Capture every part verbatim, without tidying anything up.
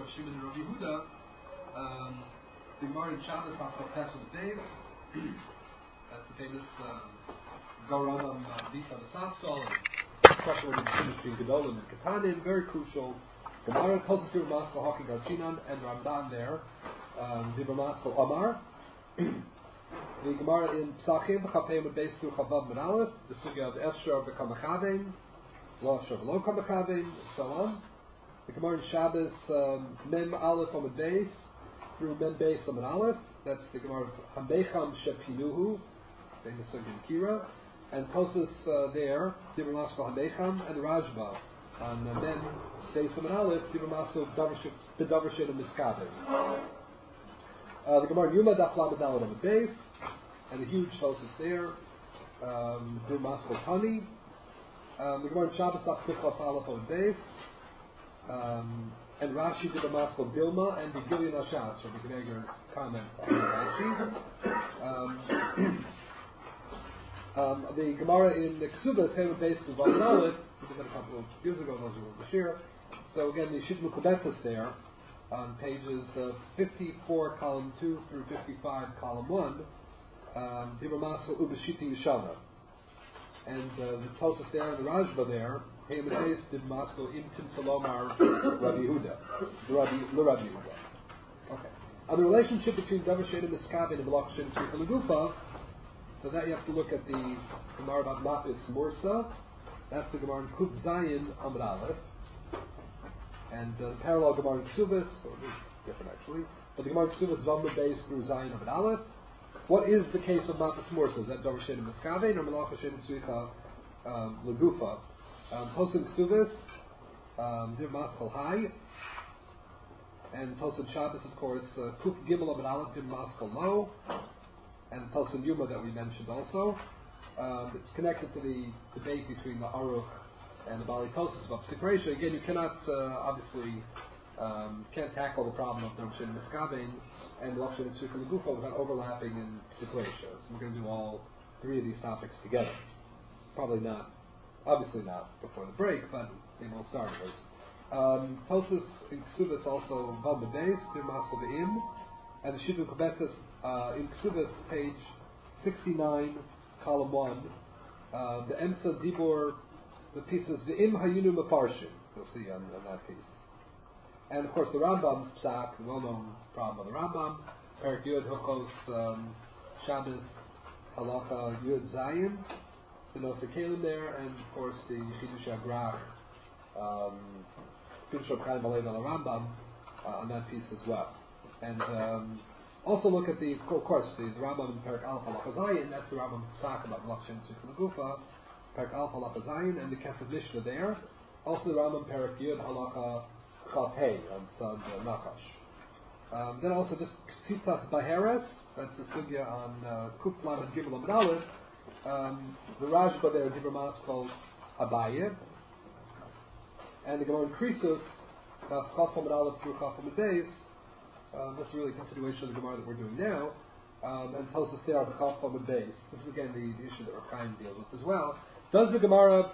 Rav Shimon and Rav Yehuda. Um, the Gemara in Shabbos Hafal Tes with the base. That's the famous Garamam Vita V'Satzal and special between Gedolim and Ketanim. Very crucial. Gemara Tosos Dibur Maskal Haki Garsinan and Ramban there. Um, Dibur Maskal Amar. The Gemara in Psachim Chapei with base through Chavav Min Aleph. The sugya of Efshar B'Kamachavim, Lo Efshar V'Lo Kamachavim, and so on. The Gemara in Shabbos um, Mem Aleph on the base through Mem Beis on Aleph. That's the Gemara of Hambecham Shepinuhu, famous sugya in Kira, and Tosos uh, there Dibur Maskal Hambecham and Rajba on uh, Mem Beis on Aleph Dibur Maskal B'Davarshin and Miskavim. Uh, the Gemara Yuma Daf Lamed Daled on the base, and a huge Tosos there. Um, Dibur Maskal Tani. Um, the Gemara in Shabbos Daf Kufla Aleph on the base. Um, and Rashi did a Maskal Dilma and the Gilyon Ashas from the Gneger's comment on Rashi. Um, um, the Gemara in the Ksubas came based to Vav Aleph, we did that a couple of years ago, those were Bashir. So again, the Shit Mukubetzes there on pages uh, fifty-four, column two through fifty-five, column one, um, Dibur Maskal Ubashiti Yishana. And uh, the Tosos there and the Rajba there, Hey Medeis did Maskal Im Tim Salomar Rabbi Yehuda. Rabbi Rabbi Yehuda. Okay. On the relationship between Davar and Miskavin and Malach Shem Tzricha Legufa, so that you have to look at the Gemara about Mapis Mursa. That's the Gemara in Kuf Zayin Amud Aleph. And uh, the parallel Gemara in Ksubas, or different actually, but the Gemara in Ksubas Vamma Beis through Zayin Amud Aleph. What is the case of Mapis Mursa? Is that Davar Shem Miskavin or Malach Shem Tzricha Legufa? Tosin Ksubas, Dibur Maskal Hai, and Tosin Shabbos, of course, Kuf Gimel Amud Aleph Dibur Maskal Lo, and Tosin Yuma that we mentioned also. Um, it's connected to the debate between the Aruch and the Bali Tosis about Psikresha. Again, you cannot uh, obviously um, can't tackle the problem of Davar Shem Miskavin and Malach Shem Tzricha Legufa without overlapping in Psikresha. So we're going to do all three of these topics together. Probably not. Obviously not before the break, but they will start first. Um, Tosos in Ksubas also Vav Beis, Dibur Maskal Be'im, and the Shidduch Kubetzes uh, in Ksubas, page sixty-nine, column one. Uh, the Emsa Dibur, the pieces Ve'im Hayinu Mefarshim, you'll see on, on that piece. And of course the Rambam's Psak, the well-known problem of the Rambam, Perik Yud Hilchos um, Shabbos Halacha Yud Zayin. The Nosa Kalim there, and of course the Chidush Agrach, um, Chidush Chaim Alein al Rambam uh, on that piece as well. And um, also look at the, of course, the, the Rambam in Perik Aleph Halacha Zayin. That's the Rambam's Psak about Malach Shem Tzricha Legufa, Perik Aleph Halacha Zayin, and the Kesef Mishnah there. Also the Rambam Perik Yud Halacha Chapei on Sod uh, Nachash. Um, then also just Tzitzas Baheres. That's the sugya on uh, Kuf Lamed Gimel Amud Aleph. Um, the Rajba there, Dibur Maskal Abaye, and the Gemara in Krisus, Chaf Amud Aleph through Chaf Amud Beis. Um, this is really a continuation of the Gemara that we're doing now, um, and Tosos there, the Chaf Amud Beis. This is again the, the issue that Rav Chaim deals with as well. Does the Gemara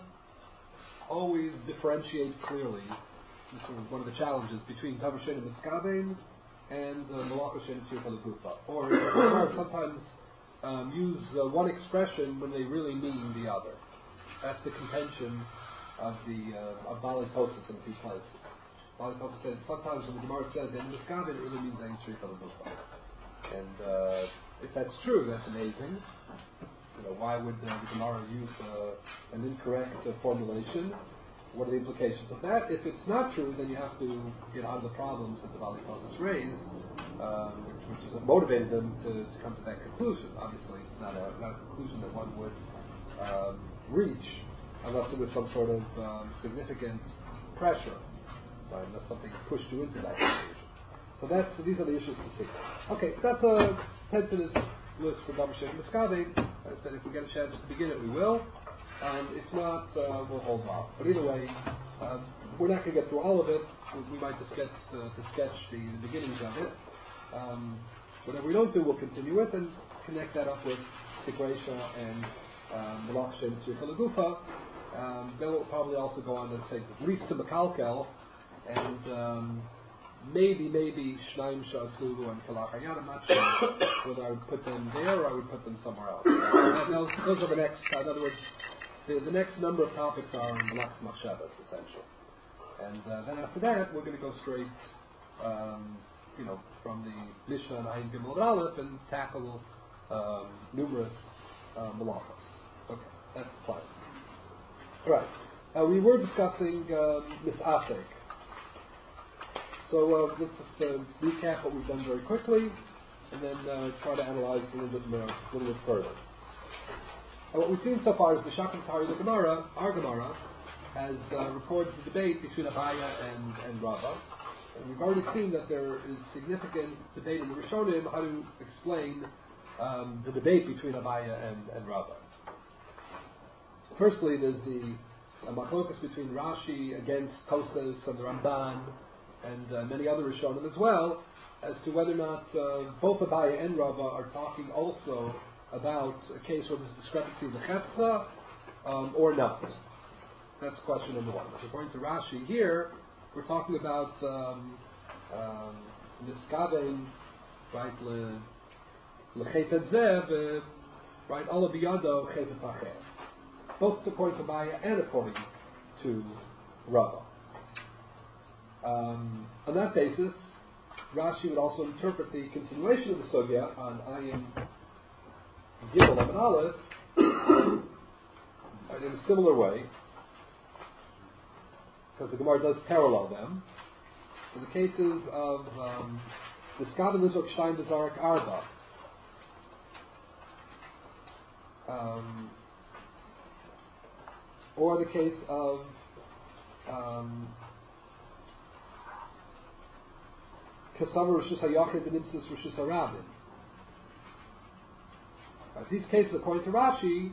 always differentiate clearly? This is one of the challenges between Davar Shem Miskavin and Malach Shem Tzricha Legufa, or does the Gemara sometimes Um, use uh, one expression when they really mean the other? That's the contention of the uh, of Bali Tosis in a few places. Bali Tosis said sometimes when the Gemara says "en miskavin," it really means "ein tzricha legufa." And uh, if that's true, that's amazing. You know, why would uh, the Gemara use uh, an incorrect uh, formulation? What are the implications of that? If it's not true, then you have to get out of the problems that the Bali Tosis raised, um, which, which is what motivated them to, to come to that conclusion. Obviously, it's not a, not a conclusion that one would um, reach unless it was some sort of um, significant pressure, right? Unless something pushed you into that conclusion. So that's so these are the issues to see. Okay, that's a tentative list for Davar Shem Miskavin. I said if we get a chance to begin it, we will. Um, if not, uh, we'll hold off. But either way, uh, we're not going to get through all of it. We, we might just get uh, to sketch the, the beginnings of it. Um, whatever we don't do, we'll continue with and connect that up with Tikresha and Malach Shem Tzricha Legufa. Um, then we'll probably also go on to say at least to Mekalkel and um, maybe, maybe Shnaim Shasulu and Kalachayat. I'm not sure whether I would put them there or I would put them somewhere else. Uh, those, those are the next, in other words, the, the next number of topics are Malachs Machshavas, essentially. And uh, then after that, we're going to go straight, um, you know, from the Mishnah and Ayin Gimel and Aleph and tackle um, numerous uh, Malachos. Okay, that's the plan. All right. Uh, we were discussing um, Misasek. So uh, let's just uh, recap what we've done very quickly, and then uh, try to analyze a little bit more, a little bit further. And what we've seen so far is the Shakam Tari, the Gemara, our Gemara, has uh, records the debate between Abaya and, and Rava. And we've already seen that there is significant debate in the Rishonim how to explain um, the debate between Abaya and, and Rava. Firstly, there's the uh, machlokas between Rashi against Tosas and the Ramban, and uh, many other Rishonim as well, as to whether or not uh, both Abaya and Rava are talking also about a case where there's discrepancy in the Chetza, um, or not. That's question number one. According to Rashi here, we're talking about Niskaven, um, right, L'chefet Zeh, right, Ala Biyado Chefet Zacher. Both according to Abaya and according to Rava. Um, on that basis, Rashi would also interpret the continuation of the Sugya on Ayin Gimel and Aleph in a similar way, because the Gemara does parallel them. So the cases of the Skaven Lizok Shtein Bezarak Arba, um, or the case of um, Kasavar Rishus HaYachid and Imsis Rishus HaRabin. Right, these cases, according to Rashi,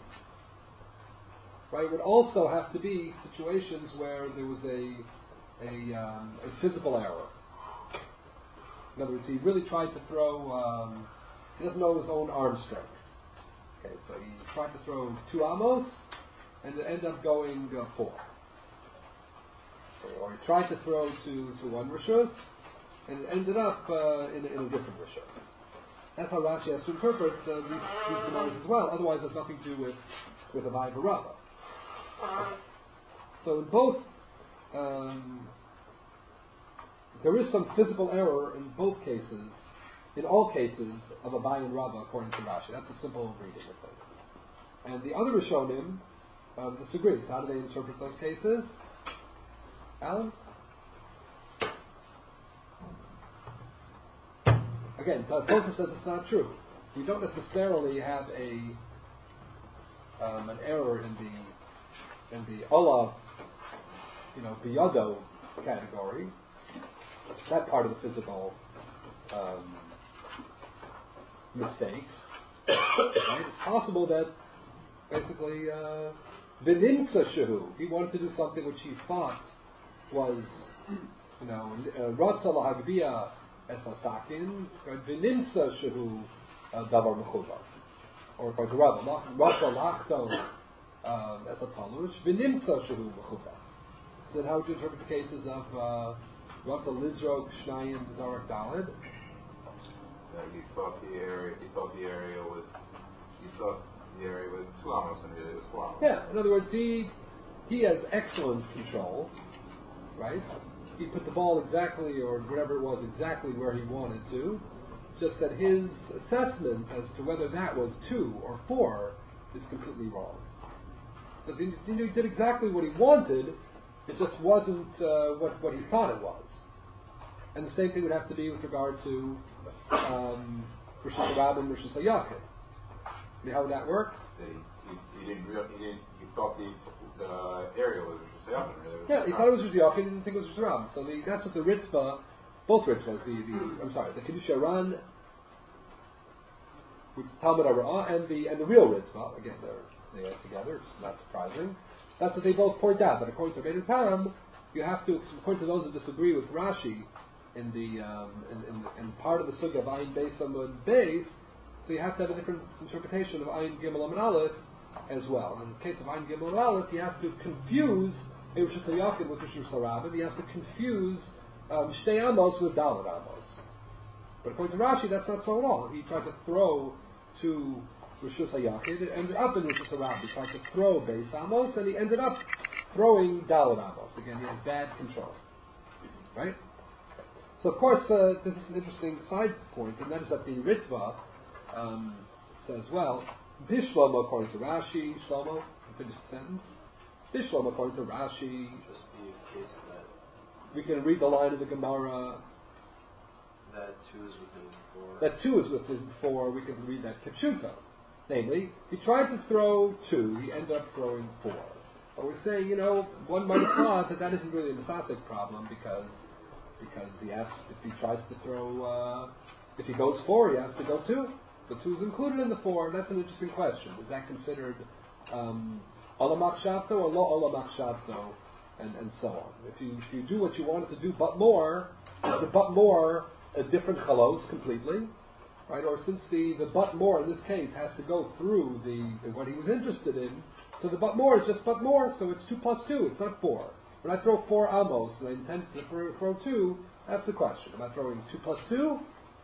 right, would also have to be situations where there was a a, um, a physical error. In other words, he really tried to throw. Um, he doesn't know his own arm strength. Okay, so he tried to throw two amos, and it ended up going uh, four. Okay, or he tried to throw to to one rishus, and it ended up uh, in, in a different rishus. That's how Rashi has to interpret uh, these these Gemaras as well. Otherwise, it has nothing to do with with Abaya Rava. So in both, um, there is some physical error in both cases, in all cases of Abaya and Rava, according to Rashi. That's a simple reading of things. And the other Rishonim uh, disagrees. How do they interpret those cases? Alan? Again, Tosfos says it's not true. We don't necessarily have a um, an error in the in the Ola, you know, Biyado category. That part of the physical um, mistake. Right? It's possible that basically V'nimtza shehu, he wanted to do something which he thought was, you know, Ratza lahagbiya es hasakin, V'nimtza shehu davar mechubar. Or according to Rava, Ratza lachto es hatalush, V'nimtza shehu mechubar. So then how would you interpret the cases of Ratza lizrok shnayim zarak dalid? He thought the area. He thought the area was. He thought the area was two amos and it was four amos. Yeah. In other words, he he has excellent control, right? He put the ball exactly, or whatever it was, exactly where he wanted to. Just that his assessment as to whether that was two or four is completely wrong. Because he, he did exactly what he wanted. It just wasn't uh, what what he thought it was. And the same thing would have to be with regard to um, Rosh Hashanah and Rosh Hashanah. I mean, how would that work? He, he, he didn't. Real, he didn't. He thought the the area was Rosh Hashanah. Yeah, he thought it was Rosh Hashanah. He didn't think it was Rosh Hashanah. So the, that's what the Ritva, both Ritvas, the, the I'm sorry, the Kiddush Aran, with Talmud Ara'ah, and the and the real Ritva. Again, they're they are together. It's not surprising. That's what they both point out. But according to Beit Tam, you have to, according to those who disagree with Rashi, in the um, in, in, in part of the sugya of Ayin Beis Amud Beis, so you have to have a different interpretation of Ayin Gimel Amud Aleph as well. And in the case of Ayin Gimel Aleph, he has to confuse Rosh Hashanah with Rosh Hashanah. He has to confuse um, Shtei Amos with Dalet Amos. But according to Rashi, that's not so at all. He tried to throw to Rishus HaYachid. It ended up in Rishus HaRab. He tried to throw Beis Amos, and he ended up throwing Dalet Amos. Again, he has bad control. Right? So, of course, uh, this is an interesting side point, and that is that the Ritva um, says, well, Bishlomo, according to Rashi, Shlomo, finish the sentence. Bishlomo, according to Rashi, just be a case that we can read the line of the Gemara. That two is within four. That two is within four. We can read that Kipshuta. Namely, he tried to throw two, he ended up throwing four. But we're saying, you know, one might have thought that that isn't really a Nesasik problem because because he has, if he tries to throw, uh, if he goes four, he has to go two. The two is included in the four. That's an interesting question. Is that considered um, Olamak Shabto or Lo Olamak Shabto, and, and so on? If you if you do what you wanted to do, but more, is the but more a different chalos completely, right? Or since the, the but more in this case has to go through the what he was interested in, so the but more is just but more, so it's two plus two, it's not four. When I throw four amos and I intend to throw two, that's the question. Am I throwing two plus two?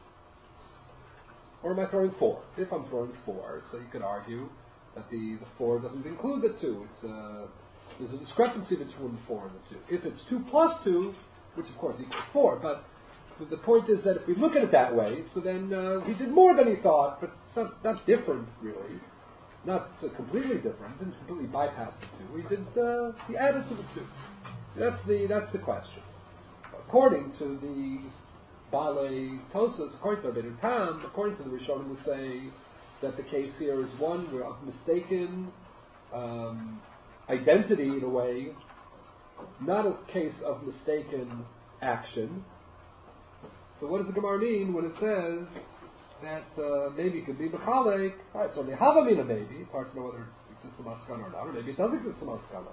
Or am I throwing four? If I'm throwing four, so you could argue that the, the four doesn't include the two. It's uh, there's a discrepancy between the four and the two. If it's two plus two, which of course equals four, but the point is that if we look at it that way, so then uh, he did more than he thought, but it's not, not different really. Not uh, completely different. Didn't completely bypass the two. He did. Uh, he added to the two. That's the that's the question. According to the Baalei Tosas, according to Rabbeinu Tam, according to the Rishonim, we say that the case here is one of mistaken um, identity in a way, not a case of mistaken action. So what does the Gemara mean when it says that uh, maybe it could be Mechalek? All right, so the Havamina maybe. It's hard to know whether it exists a Maskana or not, or maybe it does exist a Maskana.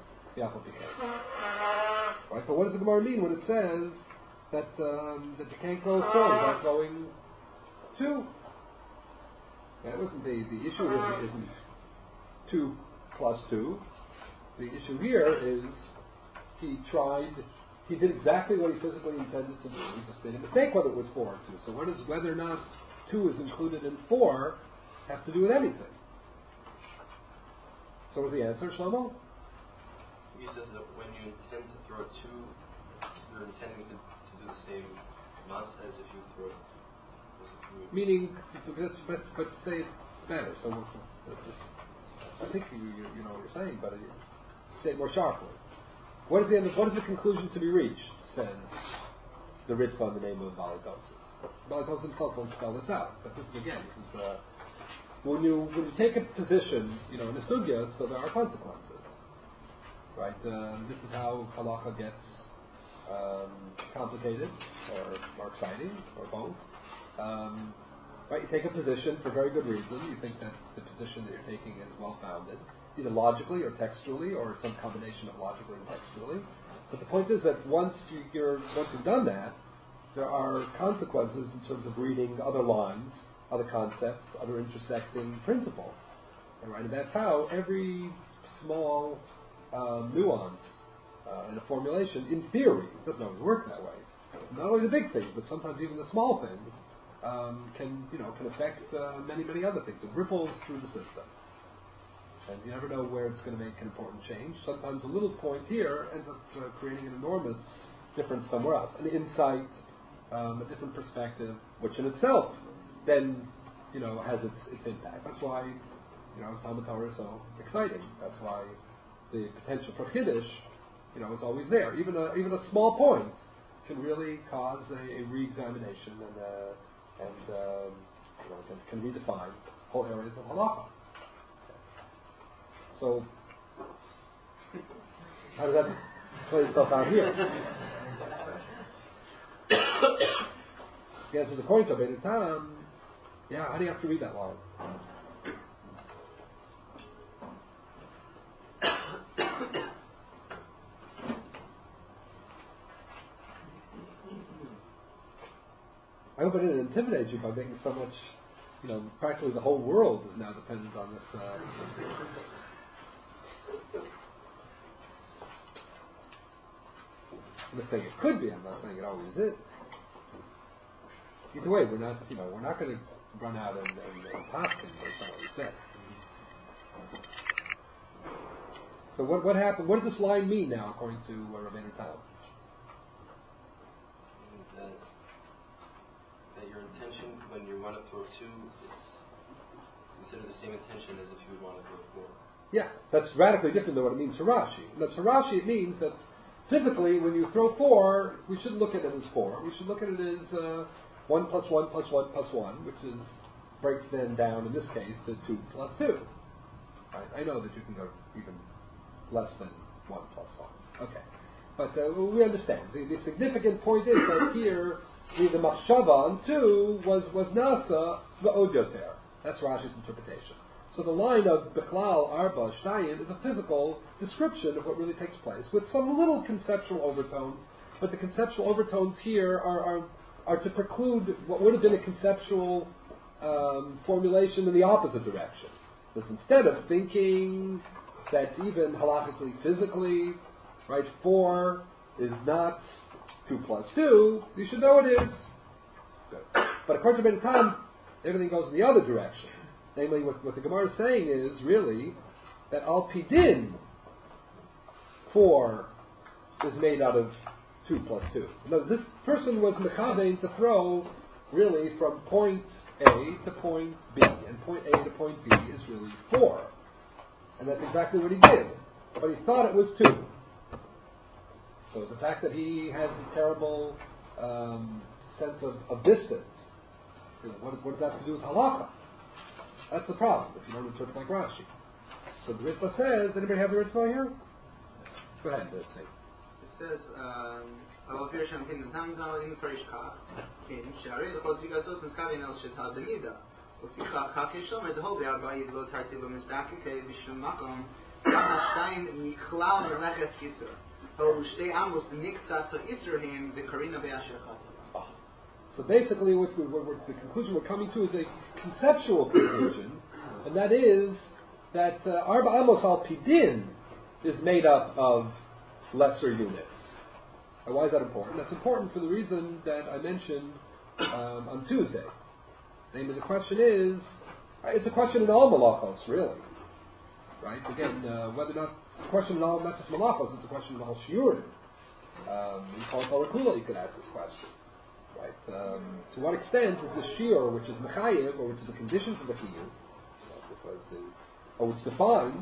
Right, but what does the Gemara mean when it says that um, that you can't go four without going two? That wasn't the the issue. Isn't, isn't two plus two. The issue here is he tried. He did exactly what he physically intended to do. He just made a mistake whether it was four or two. So what does whether or not two is included in four have to do with anything? So what's the answer, Shlomo? He says that when you intend to throw two, you're intending to, to do the same mas as if you throw three. Meaning, but, but say it better. So we're, I think you, you, you know what you're saying, but you say it more sharply. What is the end of, what is the conclusion to be reached? Says the Ritva in the name of Baalei Tosas. Baalei Tosas himself won't spell this out, but this is again, this is uh, when you when you take a position, you know, in a sugya, so there are consequences. Right, um, this is how halacha gets um, complicated, or more exciting, or both. Um, right, you take a position for very good reason. You think that the position that you're taking is well-founded, either logically or textually, or some combination of logically and textually. But the point is that once you, you're once you've done that, there are consequences in terms of reading other lines, other concepts, other intersecting principles. All right, and that's how every small Um, nuance uh, in a formulation, in theory, it doesn't always work that way. Not only the big things, but sometimes even the small things um, can, you know, can affect uh, many, many other things. It ripples through the system, and you never know where it's going to make an important change. Sometimes a little point here ends up uh, creating an enormous difference somewhere else, an insight, um, a different perspective, which in itself then, you know, has its its impact. That's why, you know, Talmud Torah is so exciting. That's why the potential for Kiddush, you know, is always there. Even a even a small point can really cause a, a re-examination and uh, and um, you know, can, can redefine whole areas of halacha. So, how does that play itself out here? The answer is according to Rabbeinu Tam. Yeah, how do you have to read that line? I hope I didn't intimidate you by making so much, you know, practically the whole world is now dependent on this. Uh, I'm not saying it could be. I'm not saying it always is. Either way, we're not, you know, we're not going to run out and, and, and paskin based on what we said. So what what happened? What does this line mean now, according to uh, Rabbeinu Tam? That, that your intention when you want to throw two, it's considered the same intention as if you would want to throw four. Yeah, that's radically different than what it means for Rashi. And that's for Rashi, it means that physically, when you throw four, we shouldn't look at it as four. We should look at it as uh, one plus one plus one plus one, which is breaks then down in this case to two plus two. Right? I know that you can go even less than one plus one. Okay, but uh, we understand. The, the significant point is that here the, the machshava on two was was nasa v'od yoter. That's Rashi's interpretation. So the line of Bechlal Arba Shtayim is a physical description of what really takes place, with some little conceptual overtones. But the conceptual overtones here are are, are to preclude what would have been a conceptual um, formulation in the opposite direction. Because instead of thinking that even halachically, physically, right, four is not two plus two, you should know it is. Good. But according to Rabbeinu Tam, everything goes in the other direction. Namely, what, what the Gemara is saying is really that al pidin four is made out of two plus two. No, this person was mechavein to throw really from point A to point B, and point A to point B is really four, and that's exactly what he did. But he thought it was two. So the fact that he has a terrible um, sense of, of distance, you know, what, what does that have to do with halacha? That's the problem, if you don't interpret like Rashi. So the Ritva says, anybody have the Ritva here? Go ahead, let's see. It says, "Al Pir Shem Pin Tam Zal in Parishkach, Pin Shari the Chotzigasos and Skavi Nel Shita Benida. Ufichach Chaki Shomer the whole Arba Lo Tarti Lo Mistaki Ke Bishum Makom Shtayim Niklal Meleches Yisur. Ho Shtei Amos Niktsas Yisur the Karina Be'asher Chata." So basically, what, we, what, what the conclusion we're coming to is a conceptual conclusion, and that is that uh, Arba Amos al Pidin is made up of lesser units. And why is that important? That's important for the reason that I mentioned um, on Tuesday. Namely, the question is, it's a question in all malachos, really. Right? Again, uh, whether or not, it's a question in all, not just malachos, it's a question in all shiurim. Um, in Kol Torah Kula, you could ask this question. Right? Um, to what extent is the shiur, which is mechayev, or which is a condition for the chiyuv, because the, or which defines,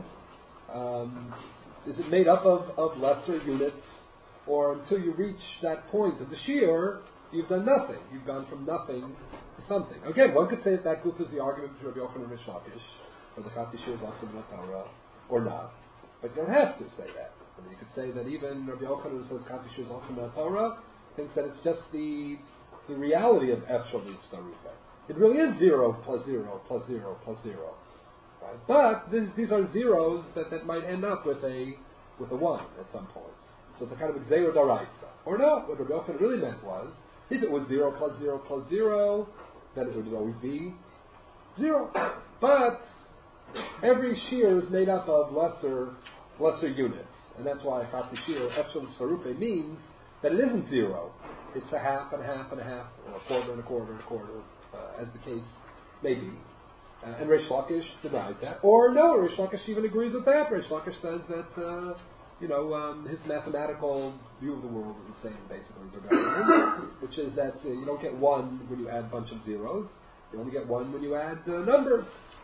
um, is it made up of, of lesser units, or until you reach that point of the shiur, you've done nothing. You've gone from nothing to something. Again, one could say that that group is the argument between Rabbi Yochanan and Rish Lakish, or the Chatzi shiur is also in the Torah, or not. But you don't have to say that. I mean, you could say that even Rabbi Yochanan, who says Chatzi shiur is also in the Torah, thinks that it's just the the reality of Efshel Mitzdarufa. It really is zero plus zero plus zero plus zero. Right? But this, these are zeros that, that might end up with a with a one at some point. So it's a kind of Xero Daraisa. Or no, what Rabbi Yochanan really meant was, if it was zero plus zero plus zero, then it would always be zero. But every shear is made up of lesser lesser units. And that's why Chatzi Shir, Efshel Mitzdarufa, means that it isn't zero. It's a half and a half and a half, or a quarter and a quarter and a quarter, uh, as the case may be. Uh, and Reish Lakish denies that. Or no, Reish Lakish even agrees with that. Reish Lakish says that, uh, you know, um, his mathematical view of the world is the same, basically, as Rabbi, which is that uh, you don't get one when you add a bunch of zeros. You only get one when you add uh, numbers.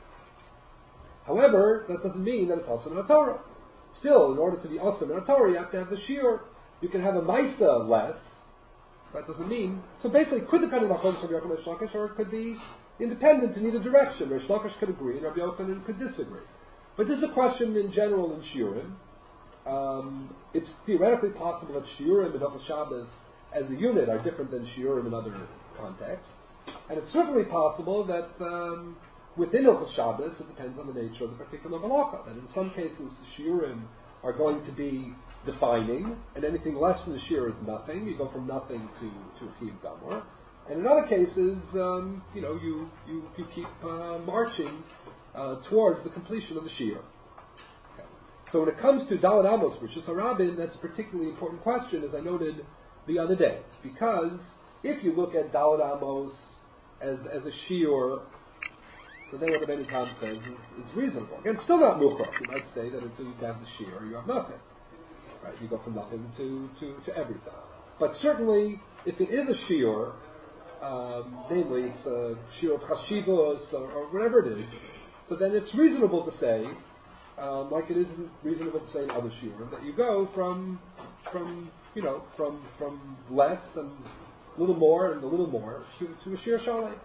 However, that doesn't mean that it's also in a Torah. Still, in order to be also in a Torah, you have to have the shiur. You can have a Maisa less. That doesn't mean, so basically it could depend on the Chodesh Rabbi Yochanan and Reish Lakish, or it could be independent in either direction. Reish Lakish could agree, and Rabbi Yochanan could disagree. But this is a question in general in Shiurim. Um, it's theoretically possible that Shiurim and Hilchos Shabbos as a unit are different than Shiurim in other contexts. And it's certainly possible that um, within Hilchos Shabbos it depends on the nature of the particular halacha. That in some cases the Shiurim are going to be defining, and anything less than the shiur is nothing. You go from nothing to to a kiyuv gamor. And in other cases, um, you know, you you, you keep uh, marching uh, towards the completion of the shiur. Okay. So when it comes to Daled Amos Rishus HaRabim, that's a particularly important question, as I noted the other day, because if you look at Daled Amos as as a shiur, so then what the Beni Tam says is, is reasonable. Again, still not muchach. You might say that until you have the shiur, you have nothing. Right? You go from nothing to, to, to everything. But certainly, if it is a shiur, um, namely it's a shiur of chashivos or, or whatever it is, so then it's reasonable to say, um, like it isn't reasonable to say in other shiurim, that you go from from you know from from less and a little more and a little more to, to a shiur shalei.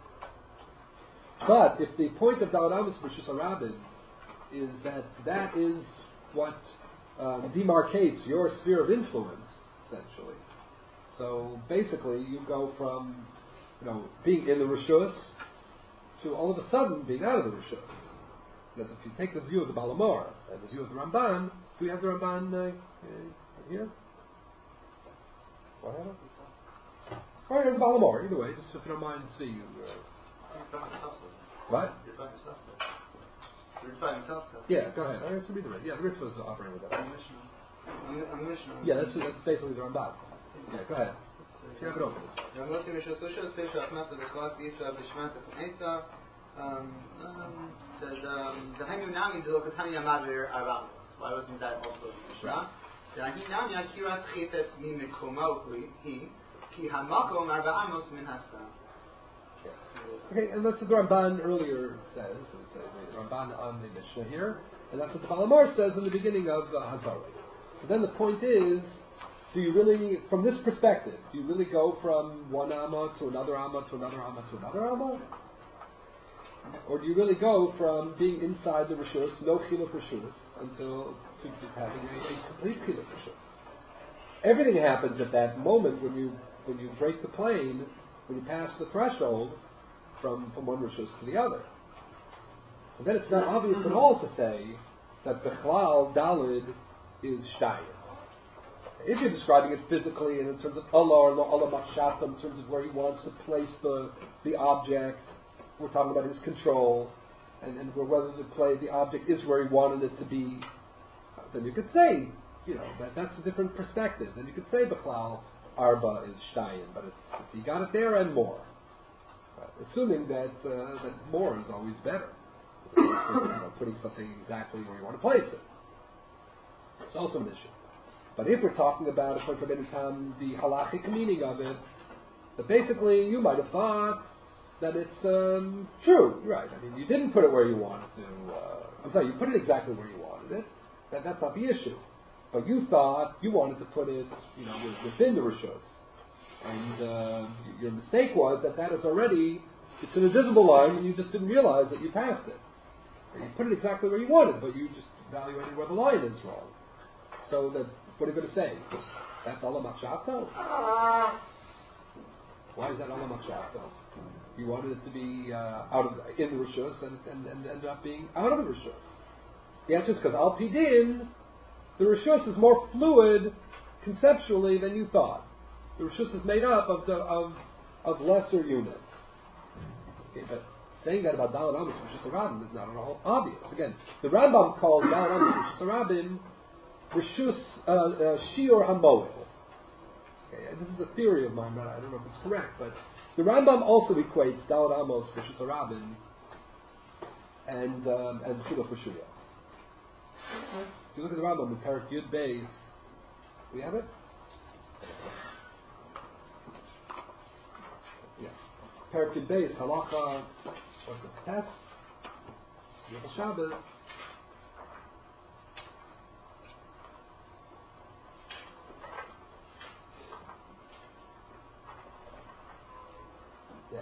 But if the point of Daled Amos Rishus HaRabim is that that is what um, demarcates your sphere of influence, essentially. So basically, you go from, you know, being in the Rishus to all of a sudden being out of the Rishus. Because if you take the view of the Balamor and the view of the Ramban, do we have the Ramban uh, uh, here? What happened? Or the Balamor, either way, just if you don't mind seeing. Uh, what? Yeah, go ahead. I guess read the Ritva. Yeah, the Ritva is operating with that. On the Mishnah. Yeah, that's that's basically the Ramban. Yeah, go ahead. If you have it open. Um, um, says the Hainu Nami Zilokatani Amavir Aramos. Why wasn't that also the Mishnah? Dahi Nami Akiras Chifetz Mi Mikomo Hi Ki Hamakom Arba Amos Min Hastam. Okay, and that's what the Ramban earlier says. It's uh, the Ramban on the Mishnah here, and that's what the Balamar says in the beginning of uh, Hazari. So then the point is, do you really, from this perspective, do you really go from one Amma to another Amma to another Amma to another Amma? Or do you really go from being inside the Rishus, no Chiluk Rishus, until to, to having a, a complete Chiluk Rishus? Everything happens at that moment when you when you break the plane, when you pass the threshold from, from one Rishus to the other. So then it's not obvious at all to say that Bechlal Dalid is Shtayim. If you're describing it physically and in terms of Allah or Allah Machshata, in terms of where he wants to place the, the object, we're talking about his control, and, and whether the play, the object is where he wanted it to be, then you could say, you know, that that's a different perspective. Then you could say Bechlal Arba is Shtayim, but it's, it's you got it there and more. Uh, assuming that uh, that more is always better. You know, putting something exactly where you want to place it. It's also an issue. But if we're talking about, according to Beni Tam, the halachic meaning of it, that basically you might have thought that it's um, true. You're right. I mean, you didn't put it where you wanted to. Uh, I'm sorry, you put it exactly where you wanted it. That, that's not the issue. But you thought you wanted to put it, you know, within the Rishus. And uh, your mistake was that that is already, it's an invisible line and you just didn't realize that you passed it. Or you put it exactly where you wanted, but you just evaluated where the line is wrong. So that, what are you going to say? That's Allah Machshata? Why is that Allah Machshata? You wanted it to be uh, out of in the Rishus and, and, and ended up being out of the Rishus. The answer is because Al Pidin, the Rishus is more fluid conceptually than you thought. The Rishus is made up of the of of lesser units. Okay, but saying that about Daled Amos Rishus HaRabim is not at all obvious. Again, the Rambam calls Daled Amos Rishus HaRabim Rishus uh, uh, Shiur HaMoel. Okay, this is a theory of mine, but I don't know if it's correct. But the Rambam also equates Daled Amos Rishus HaRabim and um, and Chiluk Rishuyas. If you look at the Rambam in Perek Yud Beis, we have it. Yeah, Perek Yud Beis Halacha. What's it? Tes. Yom Shabbos. Yeah.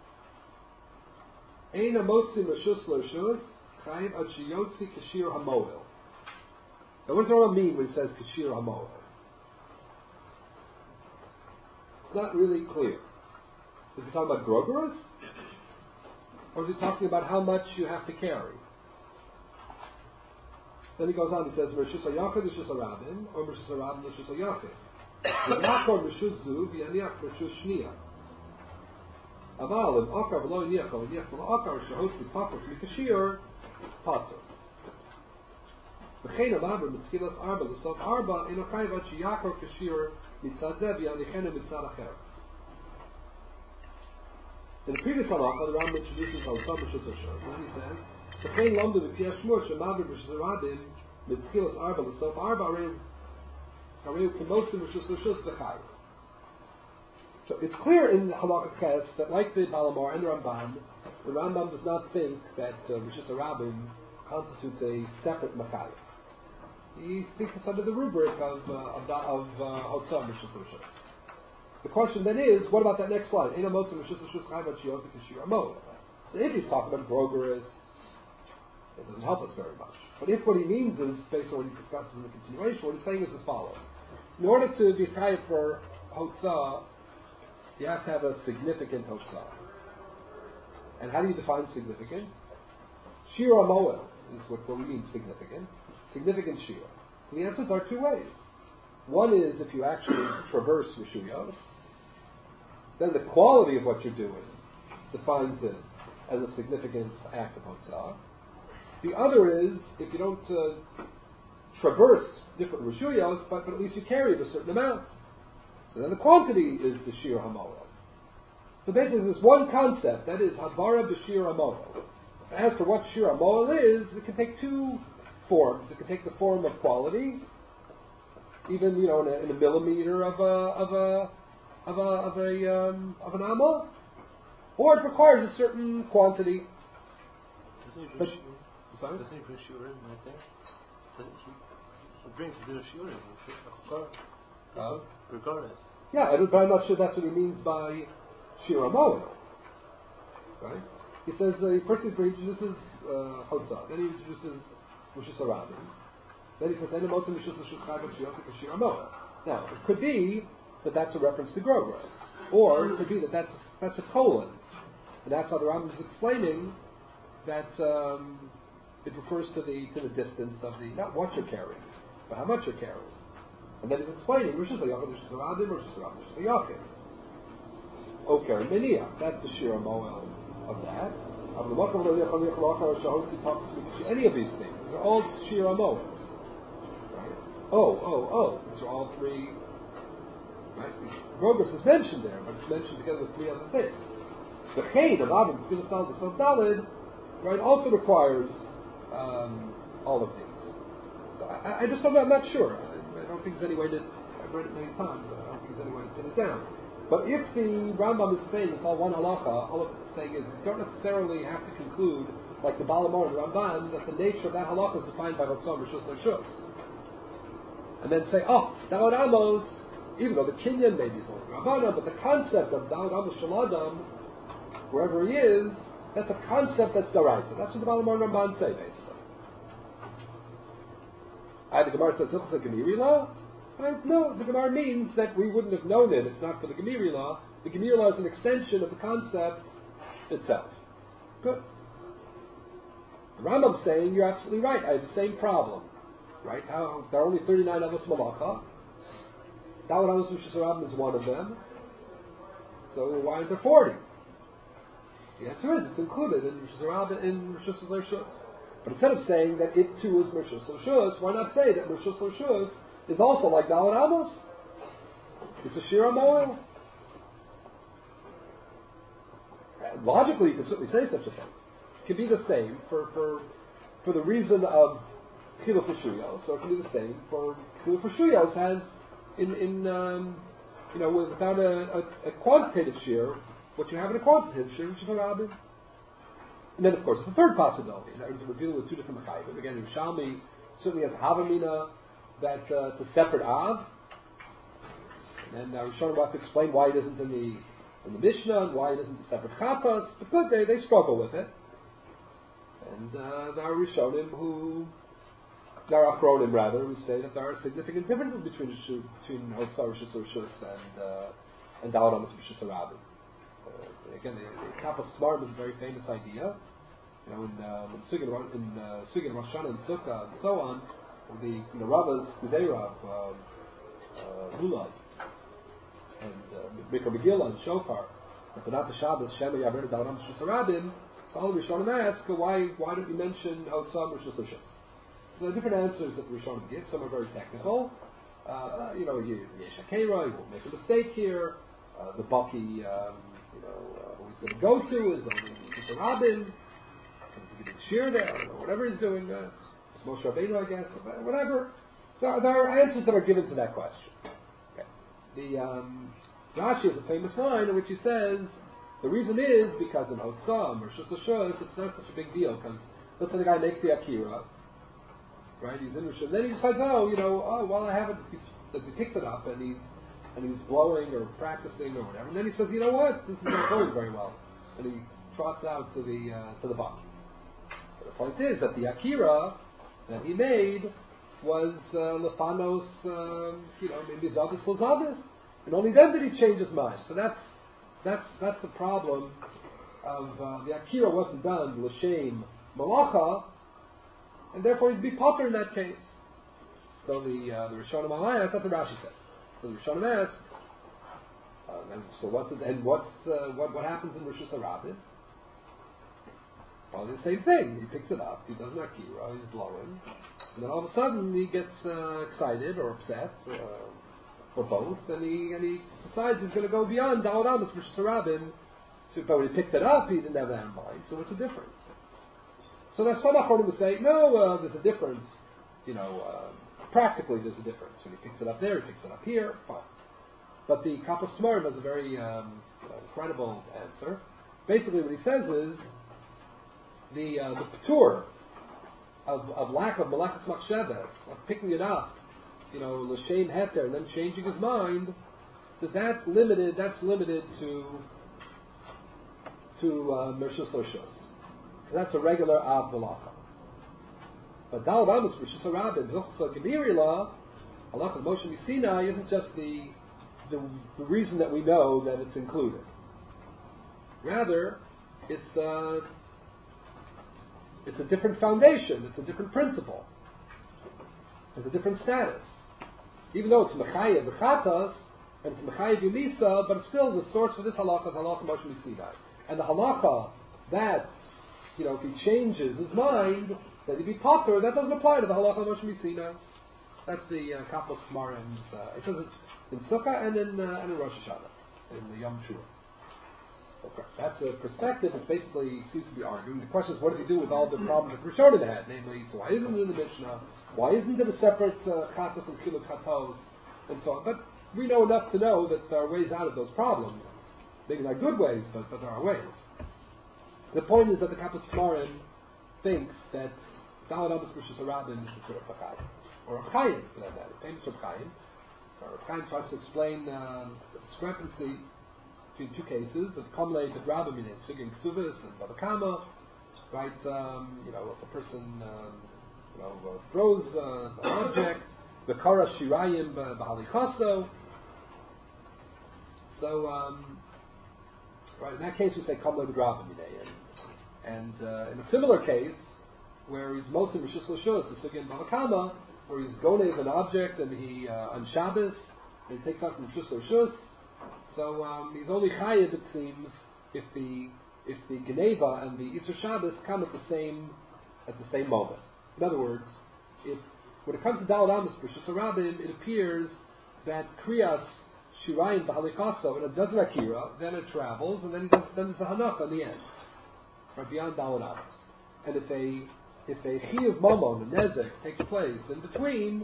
Ein amotzi Rishus Rishus chayiv ad sheyotzi kashir hamoel. Now, what does the Rambam mean when he says kashir hamoel? It's not really clear. Is he talking about grogerus? Or is he talking about how much you have to carry? Then he goes on, he says, Rishus HaYachid, Rishus HaRabim, or Rishus HaRabim, Rishus HaYachid. V'yakor Rishus Zu, v'yaniach Rishus Shniya. Aval, im Akar v'lo yaniach, v'lo yaniach v'lo Akar, shehotzi pakos mikashir, pater. V'chein amaber mitchilas arba l'sof arba eno chayvat sheyakor kashir mitzad zeh v'yanichenu mitzad acheretz. In the previous halacha, the Rambam introduces Hotzah B'Shus HaShus, and then he says, V'chein lomdu v'piyah shmur shemaber b'shus harabim mitchilas arba l'sof arba areu k'motzim b'shus HaShus v'chayiv. So it's clear in Halakha Ches that, like the Balamar and the Ramban, the Rambam does not think that uh, Rishus Harabim constitutes a separate Machayev. He thinks it's under the rubric of uh, of of uh, Hotzah Rishus Rishus. The question then is, what about that next line? Eino Motzim Rishus Rishus Chayvat Shiyozik Kashir Amo. So if he's talking about Grogeris, it doesn't help us very much. But if what he means is, based on what he discusses in the continuation, what he's saying is as follows: in order to be Chayev for Hotzah, you have to have a significant hotzah. And how do you define significance? Shir Moel is what, what we mean significant. Significant shir. So the answers are two ways. One is if you actually traverse Rishuyos, then the quality of what you're doing defines it as a significant act of hotzah. The other is if you don't uh, traverse different Rishuyos, but, but at least you carry it a certain amount. So then the quantity is the Shir HaMoel. So basically there's one concept, that is Havara B'Shir HaMoel. As for what Shir HaMoel is, it can take two forms. It can take the form of quality, even, you know, in a, in a millimeter of a of a of a of a um, of an amma, or it requires a certain quantity. Doesn't he bring But, shiurim? sorry? Doesn't he bring shiurim, I think? Doesn't he? He brings a bit of shiurim. Uh, Regardless. yeah, but I'm not sure that's what he means by Shir HaMoel. Right? He says, uh, first he introduces uh, Hotzah, then he introduces Rishus Harabim, then he says, Eino Motzim Rishus Rishus Chayvat Shiyozik Kashir HaMoel. Now, it could be that that's a reference to Grogeris, or it could be that that's that's a colon, and that's how the Rambam is explaining that um, it refers to the to the distance of the, not what you're carrying, but how much you're carrying. And then he's explaining Rishus HaYachid, Rishus Harabim, Rishus Harabim, Rishus HaYachid. Okay, Miniah, that's the Shir HaMoel of that. Any of these things, these are all Shir HaMoels. Right? Oh, oh, oh, these are all three. Right? Grogeris is mentioned there, but it's mentioned together with three other things. The Chain of Avim, Tfilas the Sod Daled, right, also requires um, all of these. So I, I just don't, I'm not sure. I, I don't think there's any way to, I've read it many times, I don't think there's any way to pin it down. But if the Rambam is saying it's all one halacha, all it's saying is you don't necessarily have to conclude, like the Balamor and the Ramban, that the nature of that halacha is defined by Hotzah Rishus L'Shus. And then say, oh, Da'od Amos, even though the Kinyan maybe is only Rabbana, but the concept of Da'od Amos Shaladam, wherever he is, that's a concept that's Daraisa. That's what the Balamor and Ramban say, basically. I, the Gemara says, Hilchos HaGemiri law. Right? No, the Gemara means that we wouldn't have known it if not for the Gemiri law. The Gemiri law is an extension of the concept itself. Good. The Rambam's saying, you're absolutely right, I have the same problem. Right? How there are only thirty-nine of us malacha. Da'od Amos Rishus Harabim is one of them. So why aren't there forty? The answer is, it's included in Rishus Harabim, in Rishus L'Shus. But instead of saying that it too is Rishus L'Shus, why not say that Rishus L'Shus is also like Da'od Amos? It's a Shir HaMoel. Logically, you can certainly say such a thing. It can be the same for for, for the reason of Chiluf Shuyos, or it can be the same for Chiluf Shuyos has in in um, you know without a, a, a quantitative shir, what you have in a quantitative shir, which is a rabbin. And then, of course, the third possibility. That is, we're dealing with two different mechayim. Again, Yerushalmi certainly has Havamina, that uh, it's a separate Av. And uh, Rishonim will have to explain why it isn't in the in the Mishnah and why it isn't a separate Chatas. But good, they, they struggle with it. And uh, there are Rishonim who, there are Achronim rather, who say that there are significant differences between Rishu, between Hotzah Rishus Rishus and uh, and Da'od Amos Rishus Harabim. Uh, again, the, the Kapas Kmarim is a very famous idea. You know, in um, in Sugin in uh, Sugin Rosh Hashanah and Sukkah and so on, the you know, Rava's Gezerah of um, uh, Lulav and uh, Mikra Megillah and Shofar, but they're not the Shabbos Shema Yaver Da'od Amos Rishus Harabim. So all the Rishonim ask, why why don't you mention Hotzah Rishus Rishus? So there are different answers that the Rishonim give. Some are very technical. Uh, you know, you Yesh HaKeira, you won't make a mistake here. Uh, the Baki, um, you know, uh, who he's going to go to is only Mishra Rabin. He's giving shir there, or whatever he's doing. Uh, Moshe Rabbeinu, I guess, whatever. There are, there are answers that are given to that question. Okay. The um, Rashi has a famous line in which he says, the reason is because in Otzam or Shus Hashus, it's not such a big deal, because let's say the guy makes the Akira, right? He's in Rishon, then he decides, oh, you know, oh, well, I haven't. He's, he picks it up and he's and he's blowing or practicing or whatever, and then he says, you know what, this is not going very well, and he trots out to the uh, to the Baki. So the point is that the Akira that he made was uh, Lefanos, um, you know, maybe Zabis Lazabis, and only then did he change his mind. So that's that's that's the problem of uh, the Akira wasn't done l'shem malacha, and therefore he's be potter in that case. So the uh, the Rishonim ask, that's what Rashi says. So the Rishonim ask, uh, and so what's it, and what's uh, what what happens in Rosh Hashanah? Well, the same thing. He picks it up. He does an Akira. He's blowing, and then all of a sudden he gets uh, excited or upset, uh, or both, and he and he decides he's going to go beyond Daled Amos Rosh Hashanah. But when he picked it up, he didn't have that in mind. So what's the difference? So there's some Achronim who say, no, uh, there's a difference. You know, uh, practically there's a difference. When he picks it up there, he picks it up here, fine. But the Kapos Tamarim has a very um, incredible answer. Basically what he says is, the uh, the P'tur of, of lack of Malachas Machsheves, of picking it up, you know, L'Shem Heter, and then changing his mind, so that limited, that's limited to to uh, Mershus Hoshus. Because that's a regular Av Malacha. But Daled Amos Mershus Harabim, Hilchos HaGemirila, Halacha Moshe Misinai, isn't just the, the the reason that we know that it's included. Rather, it's the it's a different foundation, it's a different principle. It's a different status. Even though it's Mechayev B'chatas, and it's Mechayev Yumisa, but it's still the source for this halacha is Halacha Moshe Misinai. And the halacha that, you know, if he changes his mind, that he'd be potter, that doesn't apply to the halacha Moshe Misinai. That's the uh, Kapos Tamarim's, uh, it says it in Sukkah and in, uh, and in Rosh Hashanah, in the Yom Tshuva. Okay. That's a perspective which basically seems to be arguing. The question is, what does he do with all the problems that Rishonim had? Namely, so why isn't it in the Mishnah? Why isn't it a separate Chatos uh, and Chiluk Chatos? And so on. But we know enough to know that there are ways out of those problems. Maybe not good ways, but, but there are ways. The point is that the Kapos Tamarim thinks that Daled Amos Rosh Hashanah is a sort of B'chayim. Or a Chaim, for that matter. Famous Reb Chaim. Reb Chaim tries to explain um, the discrepancy between two cases of Kamlei Bedrabim in Sigin Ksuvis and Babakama, right? Um, you know, if a person um, you know uh, throws uh, an object, the Kara Shirayim Bahalichaso. So, um, right, in that case we say Kamlei Bedrabim and and uh, in a similar case where he's Motzim Rishus L'Shus, the Sigin Babakama, where he's Gonev an object and he uh, on Shabbos and he takes out from Rishus L'Shus. So um, he's only chayiv, it seems, if the if the Geneva and the Isser Shabbos come at the same at the same moment. In other words, if when it comes to Daled Amos Rosh Hashanah, it appears that Kriyas Shirayim B'Halikaso, and it does an Akira, then it travels, and then it does, then there's a Hanach in the end, right beyond Daled Amos. And if a if a Chiyuv Momon, a Nezek, takes place in between,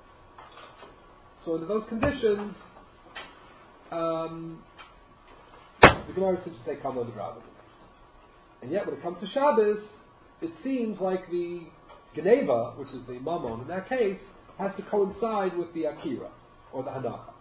so under those conditions, Um, the Gemara seems to say Kamla the Drabim. And yet when it comes to Shabbos, it seems like the Geneva, which is the Mammon in that case, has to coincide with the Akira, or the Hanacha.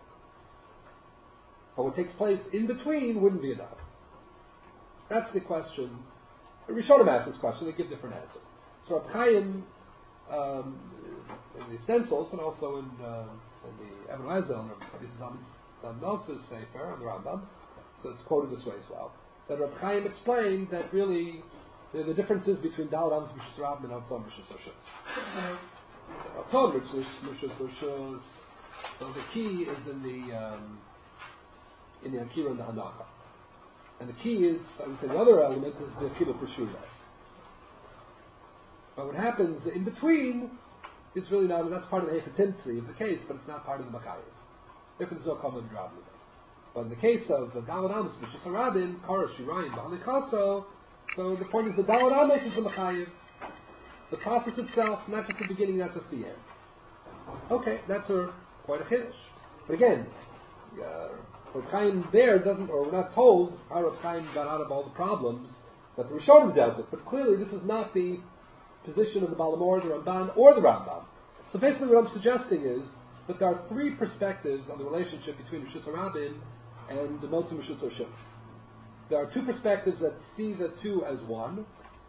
But what takes place in between wouldn't be enough. That's the question. Rishonim asked this question, they give different answers. So Reb Chaim, um, in the stencils, and also in, uh, in the Eben Ezel, and Rabbi Zalman's the Meltzer's Sefer on the Rambam, so it's quoted this way as well. That Reb Chaim explained that really the, the differences between Daled Amos Rosh Hashanah and Otzam Rosh Hashanah. Otzam Rosh Hashanah. So the key is in the um, in the Akira and the Hanacha, and the key is, I would say, the other element is the Chiluk Rishuyas. But what happens in between is really not, that's part of the hechatimtzi of the case, but it's not part of the machayev. Therefore, there's no common drab. But in the case of the Dalad Amos, which is a rabbin, Karash, Shirayim, Ba'alichaso, so the point is the Dalad Amos is the machayev. The process itself, not just the beginning, not just the end. Okay, that's a, quite a chiddush. But again, uh, Rav Chaim there doesn't, or we're not told how Rav Chaim got out of all the problems that the Rishonim dealt with. But clearly, this is not the position of the Balamor, the Ramban, or the Rambam. So basically, what I'm suggesting is that there are three perspectives on the relationship between Rishus HaRabin and the Motzim Rishus HaShus. There are two perspectives that see the two as one,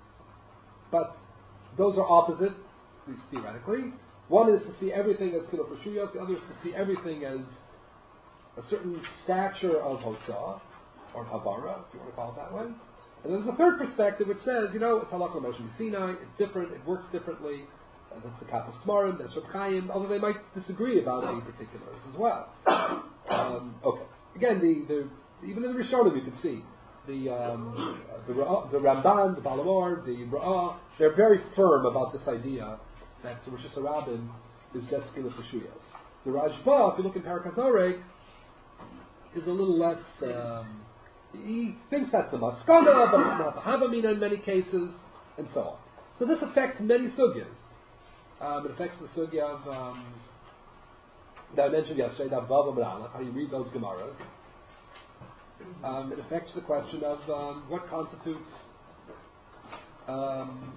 but those are opposite, at least theoretically. One is to see everything as Chiluk Rishuyos, the other is to see everything as a certain stature of Hotzah, or Havara, if you want to call it that way. And there's a third perspective which says, you know, it's Halakha Moshe Sinai, it's different, it works differently. Uh, that's the Kapos Tmarim, that's Reb Chaim, although they might disagree about the particulars as well. Um, okay. Again, the, the even in the Rishonim you can see the um, the, the Ramban, the Balamor, the Ra'ah, they're very firm about this idea that Rishus HaRabin is just Chiluk Rishuyos. The Rashba, if you look in Parak HaZorek, is a little less. Um, he thinks that's the Maskana, but it's not the Havamina in many cases, and so on. So this affects many sugyas. Um, it affects the sugya of um, that I mentioned yesterday, that Vav Amrala, how you read those Gemaras. Um, it affects the question of um, what constitutes um,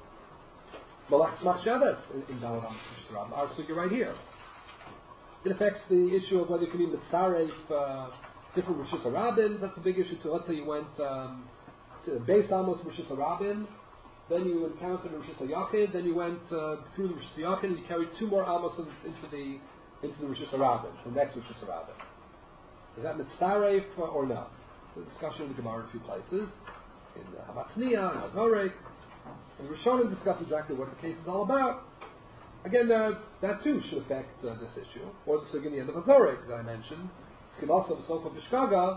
Malach Machshavas in, in Dalad Amos Rishus HaRabin. Our sugya right here. It affects the issue of whether you can be mitzaref uh, different Rishus HaRabins. That's a big issue too. Let's say you went um, to Beis Amos Rishus HaRabin, then you encountered Rishus HaYachid, then you went uh, through the Rishus HaYachid, and you carried two more Amos in, into the into the Rishus HaRabin, the next Rishus HaRabin. Is that mitzaref or not? The discussion in the Gemara in a few places, in uh, Hamatzniya, in Hazorek, and the Rishonim discuss exactly what the case is all about. Again, uh, that too should affect uh, this issue, or the Sugya in the end of Hazorek that I mentioned. Can also Sokol Bishkaga.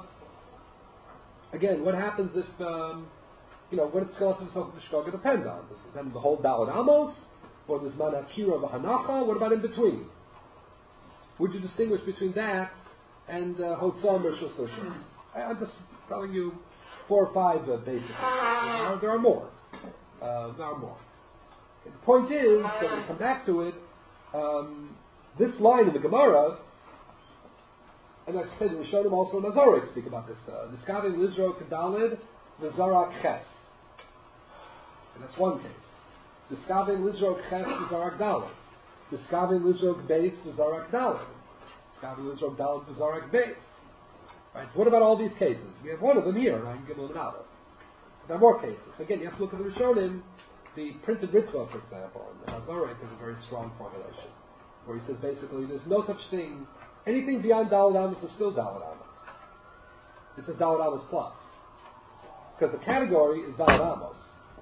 Again, what happens if um, you know, what does Tchilas Sokol Bishkaga depend on? Does it depend on the whole Dalad Amos, or does Man Akira V'Hanacha? What about in between? Would you distinguish between that and uh, Hotzah Rishus HaShus? I'm just telling you four or five uh, basic issues. There are, there are more. Uh, there are more. And the point is, that when we come back to it, um, this line in the Gemara, and I said the Rishonim also in Hazorek speak about this. Niskavim Lizro Kedalid V'Zarak Ches. And that's one case. Niskavim Lizro Ches V'Zarak Dalid. Niskavim Lizro Beis V'Zarak Dalid. Niskavim Lizro Dalid V'Zarak Beis. Right? What about all these cases? We have one of them here, right? Gimel and Aleph. There are more cases. Again, you have to look at the Rishonim. The printed Ritva, for example, in the Hazorek is a very strong formulation, where he says basically there's no such thing. Anything beyond Dalad Amos is still Dalad Amos. It says Dalad Amos plus. Because the category is Dalad Amos.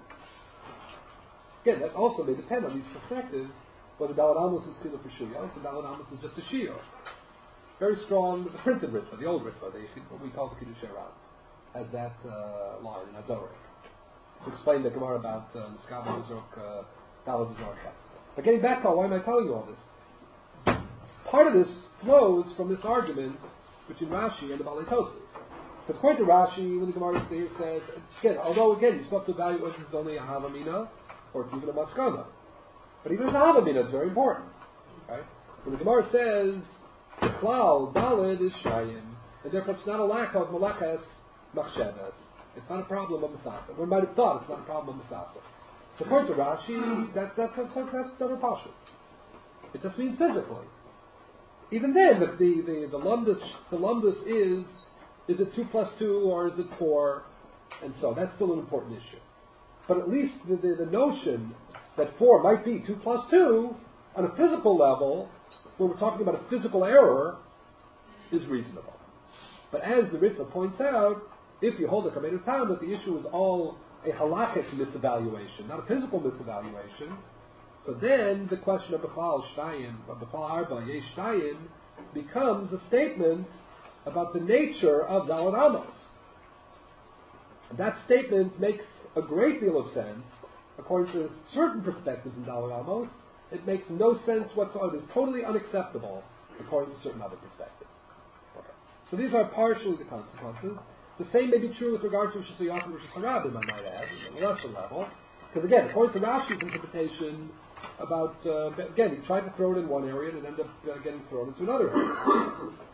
Again, that also may depend on these perspectives, whether Dalad Amos is Chiluk Rishuyos and Dalad Amos is just a Shir. Very strong, the printed Ritva, the old Ritva, the, what we call the Kiddushei Ram, has that uh, line in Hazorek. To explain the Gemara about Niskav uh, Mizrok, Dalad Mizrok Ches. But getting back to why am I telling you all this? Part of this flows from this argument between Rashi and the Balei Tosas. Because according to Rashi, when the Gemara here says, again, although again, you still have to evaluate whether this is only a Havamina or it's even a Maskana. But even as a Havamina, it's very important. Right? When the Gemara says, Klal, Daled is Shayim, and therefore it's not a lack of Meleches Machsheves. It's not a problem of Masasa. One might have thought it's not a problem of Masasa. So according to Rashi, that, that's, that's, that's not a Pasha. It just means physically. Even then, the the the, the lumdus the lumdus is is it two plus two or is it four, and so that's still an important issue. But at least the, the, the notion that four might be two plus two on a physical level, when we're talking about a physical error, is reasonable. But as the Ritva points out, if you hold a Kamedu Tam that the issue is all a halachic misevaluation, not a physical misevaluation, so then the question of Bechal Shtayim, of Bechal Arba Yesh Shtayim, becomes a statement about the nature of Dalad Amos. And that statement makes a great deal of sense according to certain perspectives in Daled Amos, it makes no sense whatsoever. It is totally unacceptable according to certain other perspectives. Okay. So these are partially the consequences. The same may be true with regard to Rosh Hashanah and Rosh Hashanah, I might add, at a lesser level. Because again, according to Rashi's interpretation, about, uh, again, he tried to throw it in one area and it ended up uh, getting thrown into another area.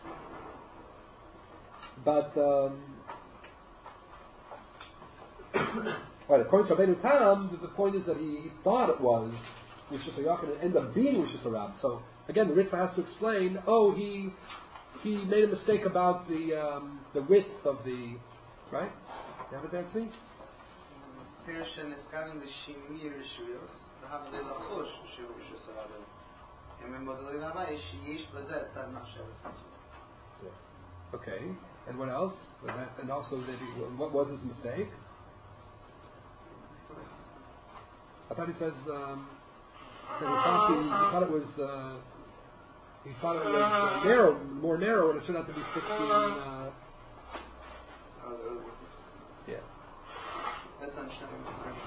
But, um, right, according to Rabbeinu Tam, the, the point is that he thought it was Rosh Hashanah and it ended up being Rosh Hashanah. So, again, the Ritva has to explain, oh, he he made a mistake about the um, the width of the, right? You have it there, Tzvi? Okay, and what else? And, that's, and also, that he, what was his mistake? I thought he says um, that he thought, he, he thought it was uh, he thought it was uh, narrow, more narrow, and it should have to be sixteen. Uh, yeah. That's on Shem.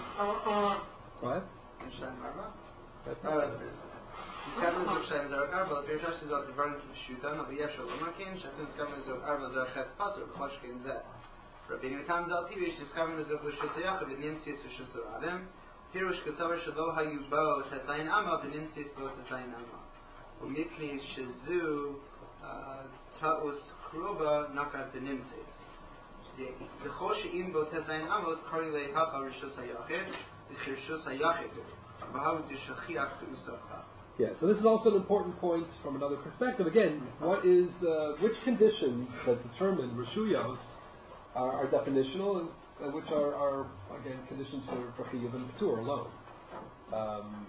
What? On Shem Arba? That's Oh, that's it. Skavnes of Shem Zarakar, but the Pirshas is out the Varn to Shudan of Yeshua Lamarkin, Shafin Skavnes of Arba Zarches Patzer, Choshkin Zet. Rabbeinu Tam Zal Pivish, the Skavnes of Lushusayach, of Ninsis Vishusarabim, Pirush Kasavar Shalo Hayu Bo, Tasayin Amma, Beninsis Bo Tasayin Amma. Umipni Shazu, Taus Kruba, Nakat Benimsis. The Chosheim Bo Tasayin Amos, Karile Hacha Rishus Hayachid, the Chirshus Hayachid, Bahav Dishachiach to Usakha. Yeah, so this is also an important point from another perspective. Again, what is uh, which conditions that determine Rishuyos are, are definitional, and, and which are, are again conditions for for Chiyuv and P'tur alone. Um,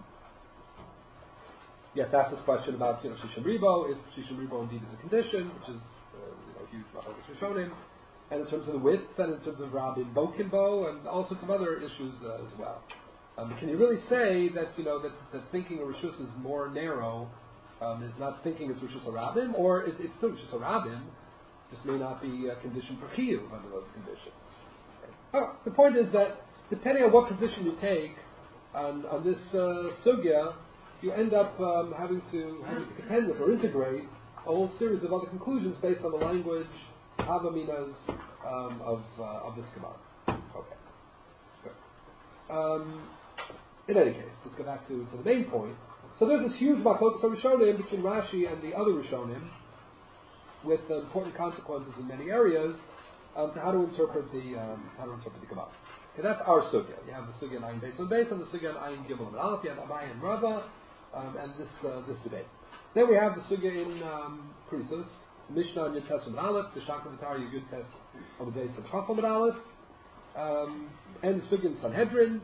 yeah, that's this question about you know Shishim Ribo, if Shishim Ribo indeed is a condition, which is uh, you know huge Machlokas Rishonim, and in terms of the width, and in terms of Rabin Bokinbo, and all sorts of other issues uh, as well. Um, can you really say that you know that, that thinking of Rishus is more narrow, um, is not thinking as Rishus Harabim, or it, it's still Rishus Harabim, just may not be a condition for Chiyuv under those conditions? Okay. Oh, the point is that depending on what position you take on, on this uh, sugya, you end up um, having to having to contend with or integrate a whole series of other conclusions based on the language Havaminas um, of uh, of this Gemara. Okay. Good. Um, In any case, let's go back to, to the main point. So there's this huge machlokas Rishonim between Rashi and the other Rishonim, with uh, important consequences in many areas um, to how to interpret the um, how to interpret the Gemara. Okay, that's our sugya. You have the sugya on Ayin Beis on Beis and the sugya on Ayin Gimel and Aleph. You have Abaye and Rava, um, and this uh, this debate. Then we have the sugya in um, Krisos, Mishnah and Yud Tes and Aleph, the Shakra V'Tar Yud Tes on the Beis and Chafam and Aleph, um, and the sugya in Sanhedrin,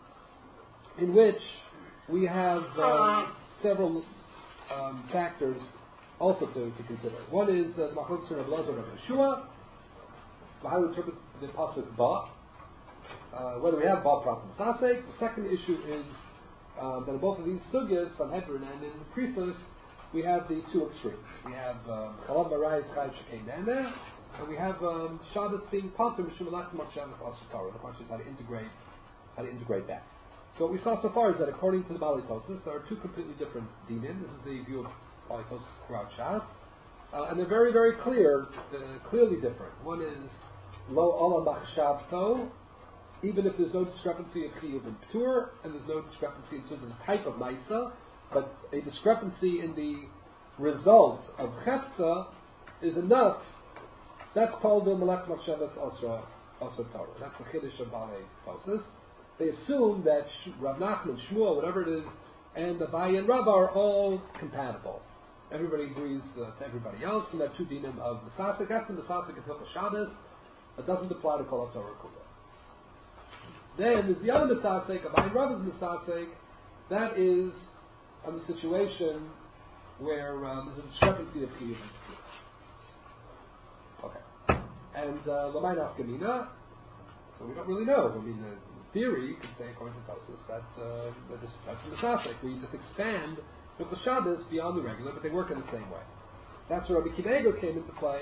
in which we have uh, several um, factors also to, to consider. One is uh, the Machlokas of Lazar and Yeshua, how to interpret the pasuk Ba, uh, whether we have Ba Prat and Sasek. The second issue is uh, that in both of these sugyas, Sanhedrin and in the Krisos, we have the two extremes. We have Chalav Marayis Chayv Shekei Nene, and we have um, Shabbos being Pater Mishum Elachim Shabbos Asher Torah. The question is how to integrate how to integrate that. So what we saw so far is that according to the Balitosis, there are two completely different dinim. This is the view of Balitosis throughout Shas, uh, and they're very, very clear, uh, clearly different. One is Lo Olam Machshavto, even if there's no discrepancy of Chiyuv and P'tur, and there's no discrepancy in terms of the type of Maisa, but a discrepancy in the result of Chefza is enough. That's called the Malach Machshavas Asra Asra Torah. That's the Chiddush of Balitosis. They assume that Rav Nachman, Shmuel, whatever it is, and Abaye and Rava are all compatible. Everybody agrees uh, to everybody else, and that two dinim of Masasik. That's the Masasik of Hilchos Shabbos. That doesn't apply to Kol HaTorah Kula. Then there's the other Masasik, Abaye and Rava's Masasik. That is on the situation where um, there's a discrepancy of Chiyuv. Okay. And Lamay Nafkamina, so we don't really know. I mean, uh, theory, you could say, according to Tosis, that uh, that is, that's the Masasik, where you just expand with the Shabbos beyond the regular, but they work in the same way. That's where Rabbi Kiva Eger came into play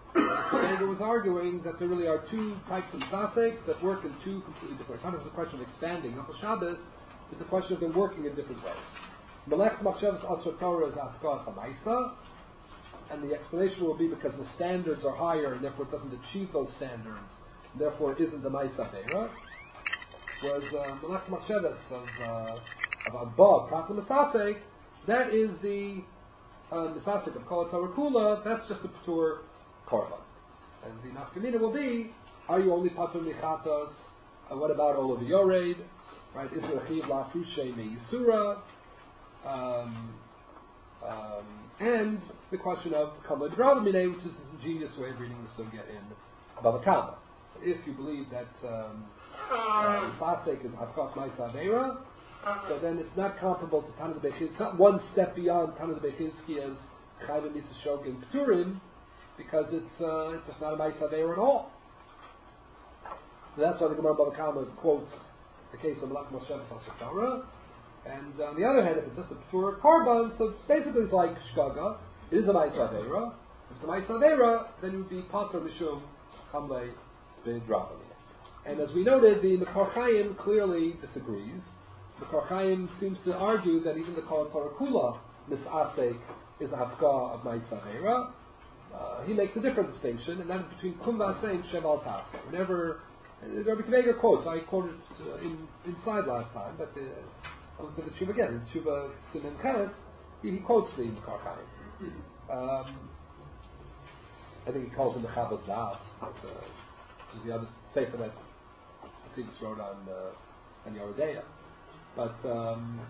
Kavega was arguing that there really are two types of Misasek that work in two completely different ways. It's not just a question of expanding. Not the Shabbos, it's a question of them working in different ways. Melech's Machshavas Asr Torah is Afkas Amaisa, and the explanation will be because the standards are higher and therefore it doesn't achieve those standards, and therefore it isn't the Maisa Beira. Whereas uh, Melech's Machshavas of, uh, of Abba, Prat Misasek, that is the uh, Misasek of Kol Torah Kula, that's just a P'tur Korban. And the Nafkamina will be, are you only Patur Nichatos? Uh, what about all of the Yored? Right? Is there a Chiv La Frushe Me Yisura? Um, um, and the question of Kamad Radamine, which is this ingenious way of reading the Sugya in Bava Kama. So if you believe that um, uh, Misasek is Afkas Maisa Aveira, so then it's not comparable to Tana de Bechizki. It's not one step beyond Tana de Bechizki's Chayva Misa Shogin Pturim, because it's uh, it's just not a Maisa Aveira at all. So that's why the Gemara Bava Kama quotes the case of Melech Moshe B'Sasar Torah. And on the other hand, if it's just a pure korban, so basically it's like shkaga. It is a ma'isa aveira. If it's a ma'isa aveira, then it would be patra mishum kamlei b'drabani. And as we noted, the Mekar Chaim clearly disagrees. Mekar Chaim seems to argue that even the Kol Torah Kula misasek is a hafka of ma'isa aveira. Uh, he makes a different distinction, and that is between kum v'aseh and sheval tasa. Whenever uh, Rabbi Kveger quotes, I quoted uh, in, inside last time, but. Uh, To the Tshuva again, in Tshuva Simen Ches, he, he quotes the Mekar Chaim. Um, I think he calls him the Chavos Das, uh, which is the other sefer that Hasidus wrote on uh, on Yoredeya. But um,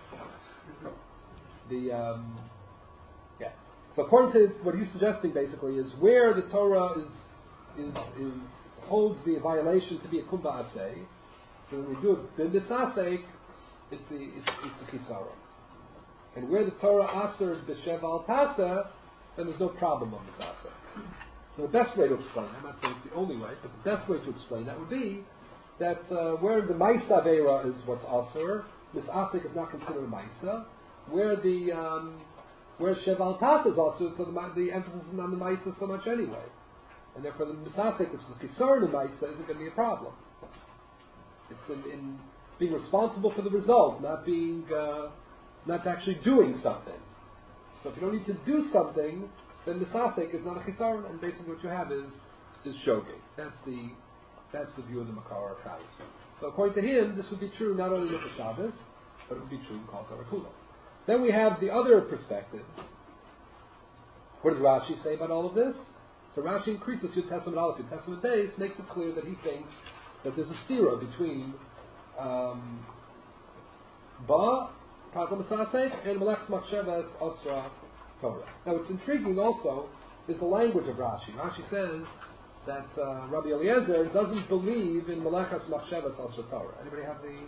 the um, yeah. So according to what he's suggesting, basically, is where the Torah is is is holds the violation to be a kumba asay. So when we do it, then this asay. It's the it's, it's the chisara, and where the Torah aser b'shev al tasa, then there's no problem on this aser. So the best way to explain, I'm not saying it's the only way, but the best way to explain that would be that uh, where the ma'isa vera is what's aser, this asik is not considered a ma'isa. Where the um, where shev al tasa is aser, so the, the emphasis is on the ma'isa so much anyway, and therefore the misasik, which is the chisara in the ma'isa, isn't going to be a problem. It's in, in being responsible for the result, not being, uh, not actually doing something. So if you don't need to do something, then misasek is not a chisar, and basically what you have is is shogeg. That's the that's the view of the Mekar Chaim. So according to him, this would be true not only with the Shabbos, but it would be true in Kol Torah Kula. Then we have the other perspectives. What does Rashi say about all of this? So Rashi increases Yud Testament Aleph, Yud Testament Beis, makes it clear that he thinks that there's a stira between Um, Ba, Prat Misasek, and Melech's Machshavas Asra Torah. Now, what's intriguing also is the language of Rashi. Rashi says that uh, Rabbi Eliezer doesn't believe in Melech's Machshavas Asra Torah. Anybody have the?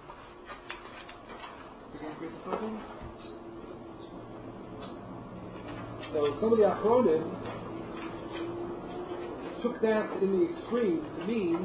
So some of the Achronim took that in the extreme to mean.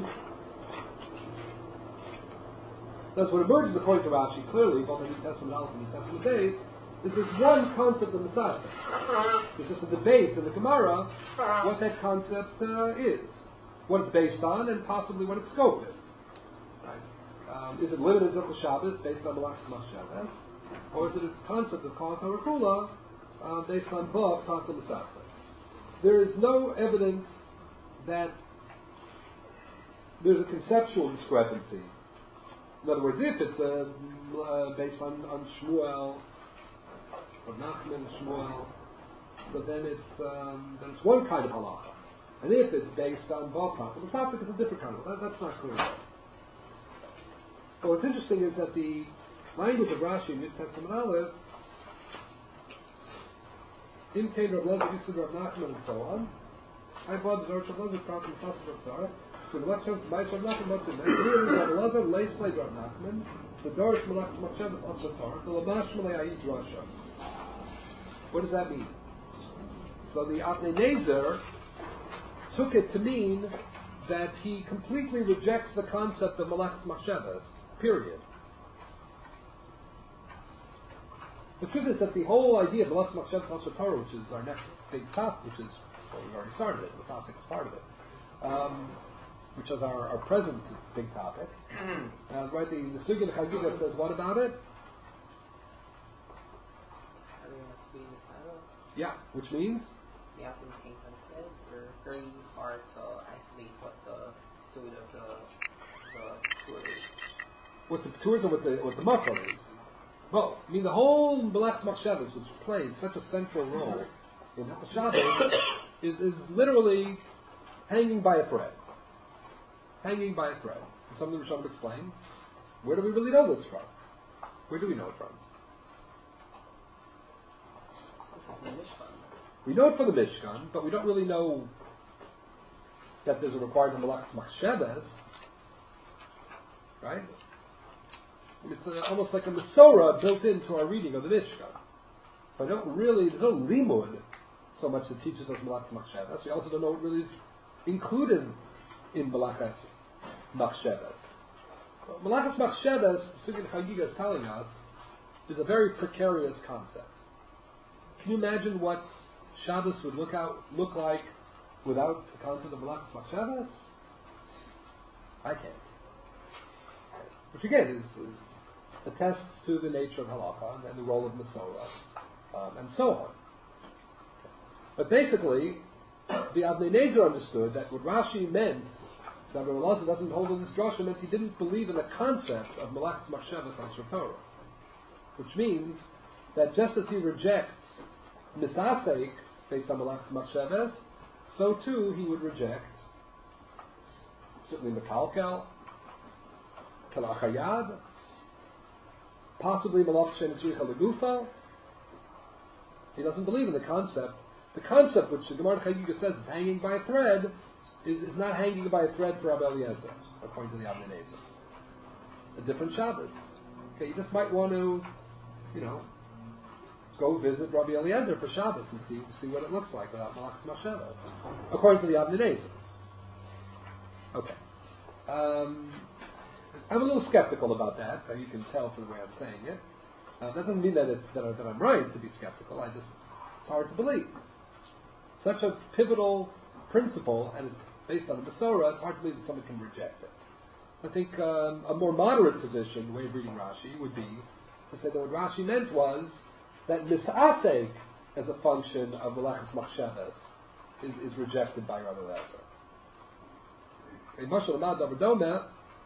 That's what emerges according to Rashi clearly, both in New Testament Aleph and New Testament Beis, is this one concept of Misasek. There's just a debate in the Gemara what that concept uh, is, what it's based on, and possibly what its scope is. Right? Um, is it limited to the Shabbos based on Melech's Machshavas, or is it a concept of Kol Torah Kula uh, based on Ba Prat Misasek? There is no evidence that there's a conceptual discrepancy. In other words, if it's uh, uh, based on, on Shmuel, or Nachman Shmuel, so then it's um, then it's one kind of halacha. And if it's based on Ba Prat Misasek, it's a different kind of halacha. That, that's not clear. But what's interesting is that the language of Rashi in New Testament Aleph, in Kain Rav Lezer, Yisud Rav Nachman, and so on, I bought the Rav Lezer Prat Misasek Rav Tzara. So the Lexham the Ma'aser Rav Nachman what's in there? Here is Rav Elazar Leis Leid Rav Nachman, the Dorish Melech's Machshavas Asra Torah, the Lamash Malei Ayid Rasha. What does that mean? So the Avnei Nezer took it to mean that he completely rejects the concept of Melech's Machshavas. Period. The truth is that the whole idea of Melech's Machshavas Asra Torah, which is our next big top, which is Well, we've already started it. The Sasek is part of it. Um, which is our, our present big topic. uh, right, the, the Sugya Chagiga says, what about it? Yeah, which means? We have to think on it. We're very hard to isolate what the suit of the the tour is. What the tours and what the what the matzah is. Well, I mean the whole Melech's Machshavos, which plays such a central role in Hilchos Shabbos, is is literally hanging by a thread. Hanging by a thread. Something Rishon would explain. Where do we really know this from? Where do we know it from? We know it from the Mishkan, but we don't really know that there's a requirement of Melech's Machshavos, right? It's a, almost like a Masorah built into our reading of the Mishkan. So I don't really, there's no limud so much that teaches us Melech's Machshavos. We also don't know what really is included in Melech's Machshavos. So Melech's Machshavos, the Sugya Chagiga is telling us, is a very precarious concept. Can you imagine what Shabbos would look out look like without the concept of Melech's Machshavos? I can't. Which again is, is attests to the nature of halacha and the role of Masorah, um, and so on. But basically, the Avnei Nezer understood that what Rashi meant, that Rav Elazar doesn't hold in this drasha, meant he didn't believe in the concept of Melech's Machshavos as Torah, which means that just as he rejects Misasek based on Melech's Machshavos, so too he would reject certainly Mekalkel, Kalachayad, possibly Melech Shem Tzricha Legufa. He doesn't believe in the concept. The concept which the Gemara Chagiga says is hanging by a thread is, is not hanging by a thread for Rabbi Eliezer, according to the Avnei Nezer. A different Shabbos. Okay, you just might want to, you know, go visit Rabbi Eliezer for Shabbos and see see what it looks like without Melech's Machshavos, according to the Avnei Nezer. Okay. Um, I'm a little skeptical about that. You can tell from the way I'm saying it. Uh, that doesn't mean that it's that, I, that I'm right to be skeptical. I just it's hard to believe. Such a pivotal principle, and it's based on the Masorah, it's hard to believe that someone can reject it. I think um, a more moderate position, way of reading Rashi, would be to say that what Rashi meant was that Misasek as a function of Melech's Machshavos is, is rejected by Rabbi Eliezer. In Mashal Amad Davardoma,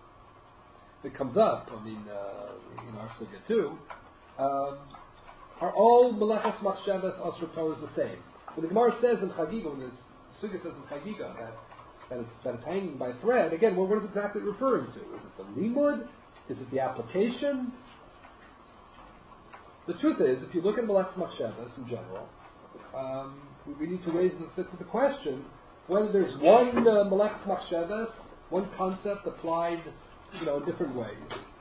it comes up, I mean, uh, in our sugya too, um, are all Melech's Machshavos Asr Torah the same? When the Gemara says in Chagiga, when this sugya says in Chagiga that, that, it's, that it's hanging by thread, again, well, what is it exactly referring to? Is it the limud? Is it the application? The truth is, if you look at Melech's Machshavos in general, um, we, we need to raise the, the, the question whether there's one uh, Melech's Machshavos, one concept applied, you know, in different ways,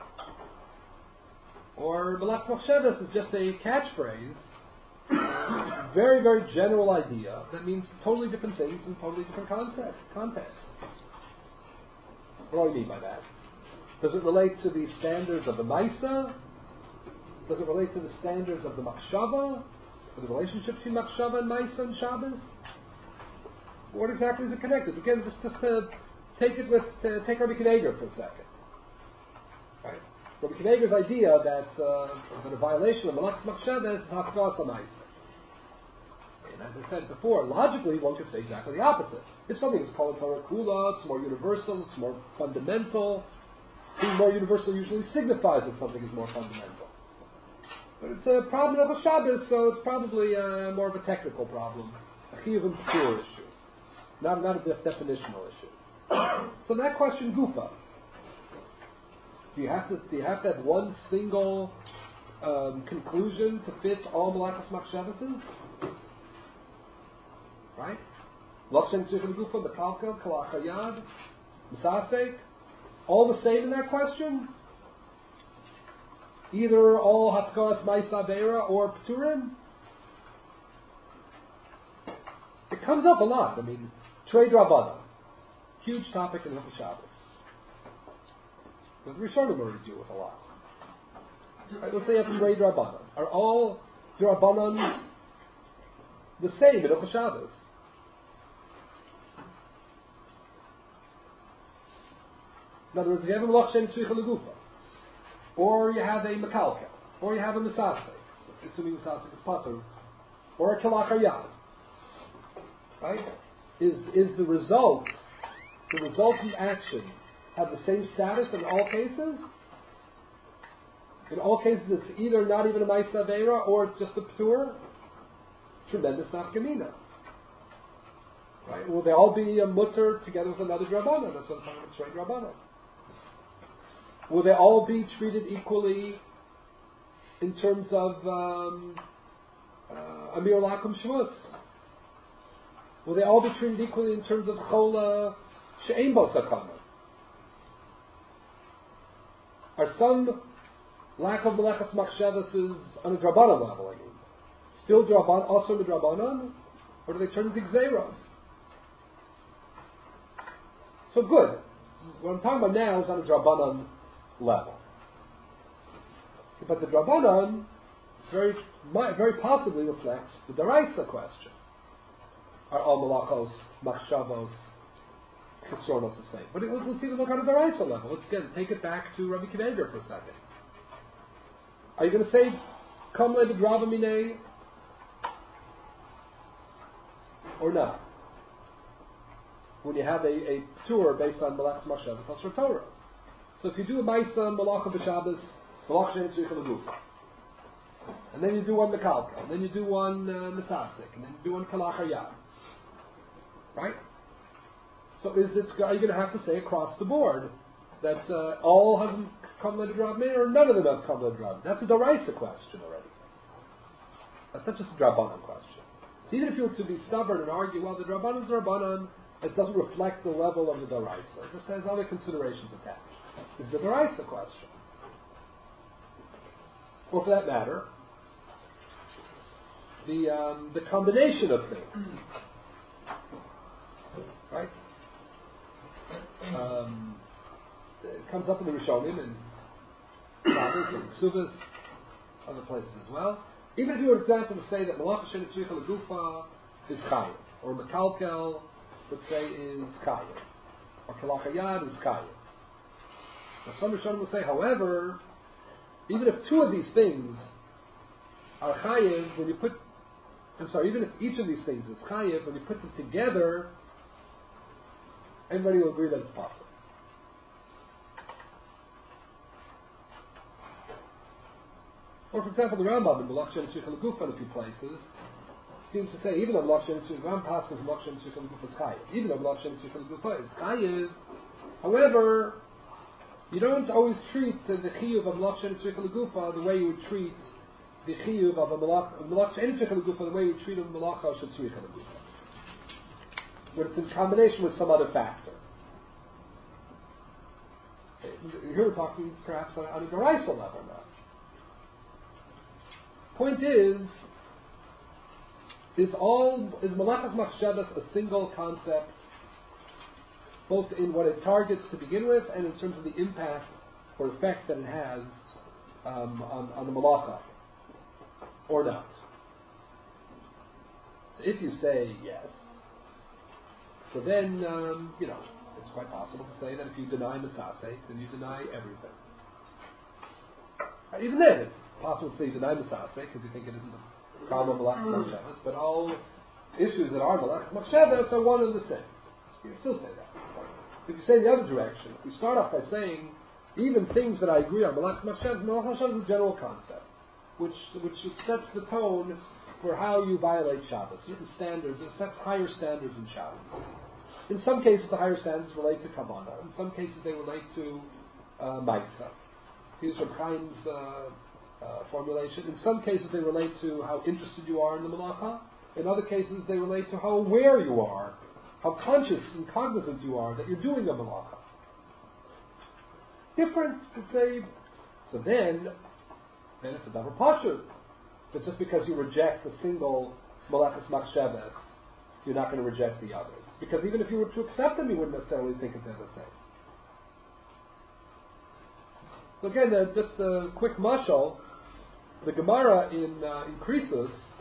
or Melech's Machshavos is just a catchphrase, uh, very, very general idea that means totally different things in totally different concept, contexts. What do I mean by that? Does it relate to the standards of the Maisa? Does it relate to the standards of the Machshava? Or the relationship between Machshava and Maisa and Shabbos? What exactly is it connected? Again, just, just to take it with, uh, take Rabbi Kiva for a second. Right? Rabbi Kiva's idea that, uh, that a violation of Melech's Machshavos is Hafkas HaMaisa. And as I said before, logically one could say exactly the opposite. If something is called Torah Kula, it's more universal, it's more fundamental. Being more universal usually signifies that something is more fundamental. But it's a problem of a Shabbos, so it's probably uh, more of a technical problem, a chiyuv and pure issue, not, not a def- definitional issue. So that question, Gufa, do you have to do you have to have one single um, conclusion to fit all Melech's Machshavos? Right? Lachshen Tzricha Gufa, Mekalkel, Kalachayad, Misasek, all the same in that question? Either all Hafkas Maisa Beira or Pturim? It comes up a lot. I mean, Trade Rabbanan, huge topic in Hilchos Shabbos. But the Rishonim already deal with a lot. Right, let's say you have Trade Rabbanan. Are all the Rabbanans the same in Hilchos Shabbos? In other words, if you have a malach shein tzricha legufa, or you have a mekalkel, or you have a misasek, assuming misasek is pater, or a kilach yad, right? Is is the result, the resultant action, have the same status in all cases? In all cases, it's either not even a ma'isa aveira or it's just a ptur. Tremendous nafkamina. Right? Will they all be a mutter together with another drabanan? That's what I'm talking about, trade drabanan. Will they all be treated equally in terms of um, uh, Amir Lakum Shvus? Will they all be treated equally in terms of Chola She'ein Bo Sakana? Are some lack of Melechas Machshavas is on a Drabanan level, I mean? Still Draban, also the Drabanan? Or do they turn into Gzeros? So good. What I'm talking about now is on a Drabanan level. But the Drabanan very, very possibly reflects the Daraisa question. Are all Malachos, Machshavos, Chisronos the same? But it, let's even look on a Daraisa level. Let's again take it back to Rabbi Kiva for a second. Are you going to say, Kam le b'drava minei, or not? When you have a, a tour based on Malachas Machshavas Asher Torah. So if you do a Maisa Malacha b'Shabbos, Malach Shein Tzricha L'Gufa, and then you do one Mekalka, and then you do one uh, Misasik, and then you do one Kalach Hayad, right? So is it, are you going to have to say across the board that uh, all have come le b'drava minei, or none of them have come le b'drava? That's a Daraisa question already. That's not just a Drabanan question. So even if you were to be stubborn and argue, well, the Drabanan is Drabanan, it doesn't reflect the level of the Daraisa. It just has other considerations attached. This is a Daraisa question. Or for that matter, the um, the combination of things. Right? Um, it comes up in the Rishonim and Shabbos and Ksubas, other places as well. Even if you were, for example, to say that Malach Shein Tzricha L'Gufa is Chayim, or Mekalkel, let's say, is Chayim, or Kalach Hayad is Chayim. Now some Rishonim will say, however, even if two of these things are Chayiv, when you put, I'm sorry, even if each of these things is Chayiv, when you put them together, everybody will agree that it's possible. Or, for example, the Rambam in Malach Shein Tzricha L'Gufa in a few places seems to say, even though Malach Shein Tzricha L'Gufa, Ram Paskas Malach Shein Tzricha L'Gufa is Chayiv. Even though Malach Shein Tzricha L'Gufa is Chayiv, however, you don't always treat uh, the chiyuv of Malach Shein Tzricha L'Gufa the way you would treat the chiyuv of a Malach Shein Tzricha L'Gufa the way you would treat a Malacha Shetzricha L'Gufa, when it's in combination with some other factor. Here we're talking perhaps on, on a Daraisa level now. Point is, is all is Malachas Machshavas a single concept, both in what it targets to begin with and in terms of the impact or effect that it has um, on, on the Malacha, or not? So if you say yes, so then, um, you know, it's quite possible to say that if you deny Misasek, then you deny everything. Even then, it's possible to say you deny Misasek because you think it isn't a problem of Malachas Machshavas, but all issues that are Malachas Machshavas are one and the same. You can still say that. If you say the other direction, we start off by saying even things that I agree on, Malachas Machshavas, Malachas Machshavas is a general concept, which which sets the tone for how you violate Shabbos. Certain standards, it sets higher standards in Shabbos. In some cases, the higher standards relate to Kavanah. In some cases, they relate to uh, Maisa. Here's Reb Chaim's uh, uh, formulation. In some cases, they relate to how interested you are in the Malacha. In other cases, they relate to how aware you are, how conscious and cognizant you are that you're doing a Malacha. Different, could say. So then, then it's a double pashut. But just because you reject the single Malachas Machshavas, you're not going to reject the others. Because even if you were to accept them, you wouldn't necessarily think that they're the same. So again, uh, just a quick mashal. The Gemara in uh, in Krisus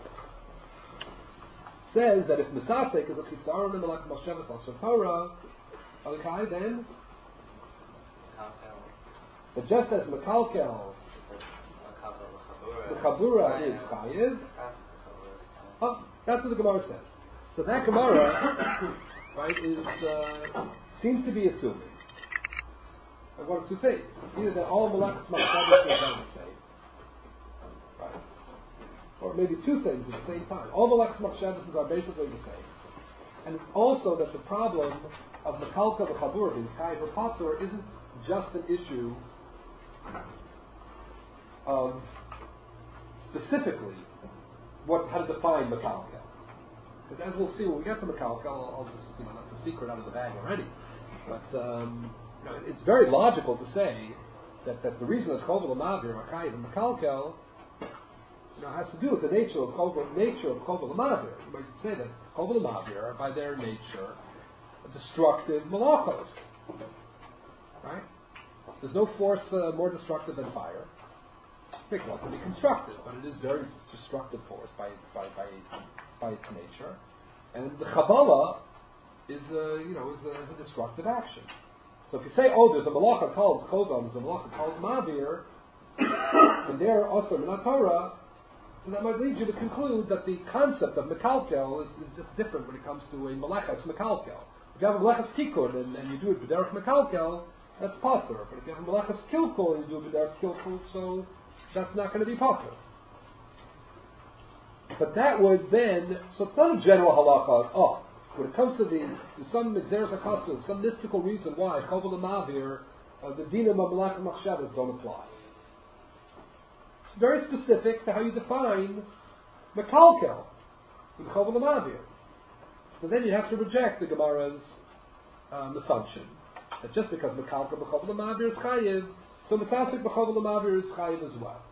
says that if Misasek is a Chisaron and Malachas Machshavas Asher Torah, okay, then But just as Mekalkel, the Chabura is Chayiv, oh, that's what the Gemara says. So that Gemara, right, is uh, seems to be assuming of one of two things. Either that all Malachas Machshavas are the same, right? Or maybe two things at the same time. All Malachas Machshavas are basically the same. And also that the problem of Mekalka the Chabura being Chayiv or Patur isn't just an issue of specifically what how to define Mekalka. Because as we'll see when we get to Mekalka, I'll, I'll just you know let the secret out of the bag already. But um, you know, it's very logical to say that, that the reason that Chovel Amavir are Chayiv and Mekalkel, you know, has to do with the nature of Chovel, nature of Chovel Amavir. You might say that Chovel Amavir are by their nature destructive malachos, right? There's no force uh, more destructive than fire. It mustn't be constructive, but it is very destructive force by by by, by its nature. And the Kabbalah is a, you know is a, is a destructive action. So if you say, oh, there's a malacha called Chovel, there's a malacha called Mavir, and they're also in Torah, so that might lead you to conclude that the concept of Mekalkel is, is just different when it comes to a malachas Mekalkel. If you have a malachas Tikkun and, and you do it b'derech Mekalkel, that's Patur. But if you have a malachas Kilkul and you do it b'derech Kilkul, so that's not going to be Patur. But that would then, so it's not a general halacha, oh, when it comes to the, to some Xeris HaKasu, some mystical reason why Chovel and Mavir, uh, the dinim of malachas Machshavas don't apply. It's very specific to how you define Mekalkel in Chovel and Mavir. So then you have to reject the Gemara's um, assumption that just because Mekalkel b'Chovel and Mavir is Chayiv, so Mesasik b'Chovel and Mavir is Chayiv as well.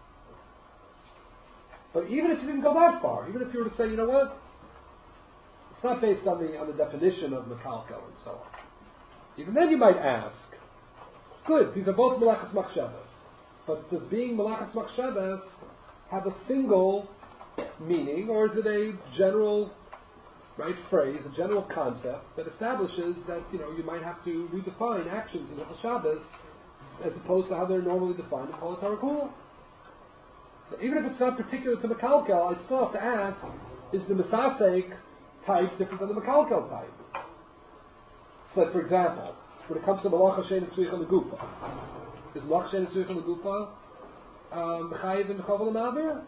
But even if you didn't go that far, even if you were to say, you know what, it's not based on the on the definition of Mekalkel and so on. Even then you might ask, good, these are both Malachas Machshavas, but does being Malachas Machshavas have a single meaning, or is it a general right phrase, a general concept that establishes that you know you might have to redefine actions in Hilchos Shabbos as opposed to how they're normally defined in Kol HaTorah Kula? So even if it's not particular to Mekalkel, I still have to ask: is the Mesasek type different than the Mekalkel type? So, like, for example, when it comes to Malach Hashem and Tzricha Legufa, is Malach Hashem and Tzricha Legufa Chayiv and Chovel Mavir?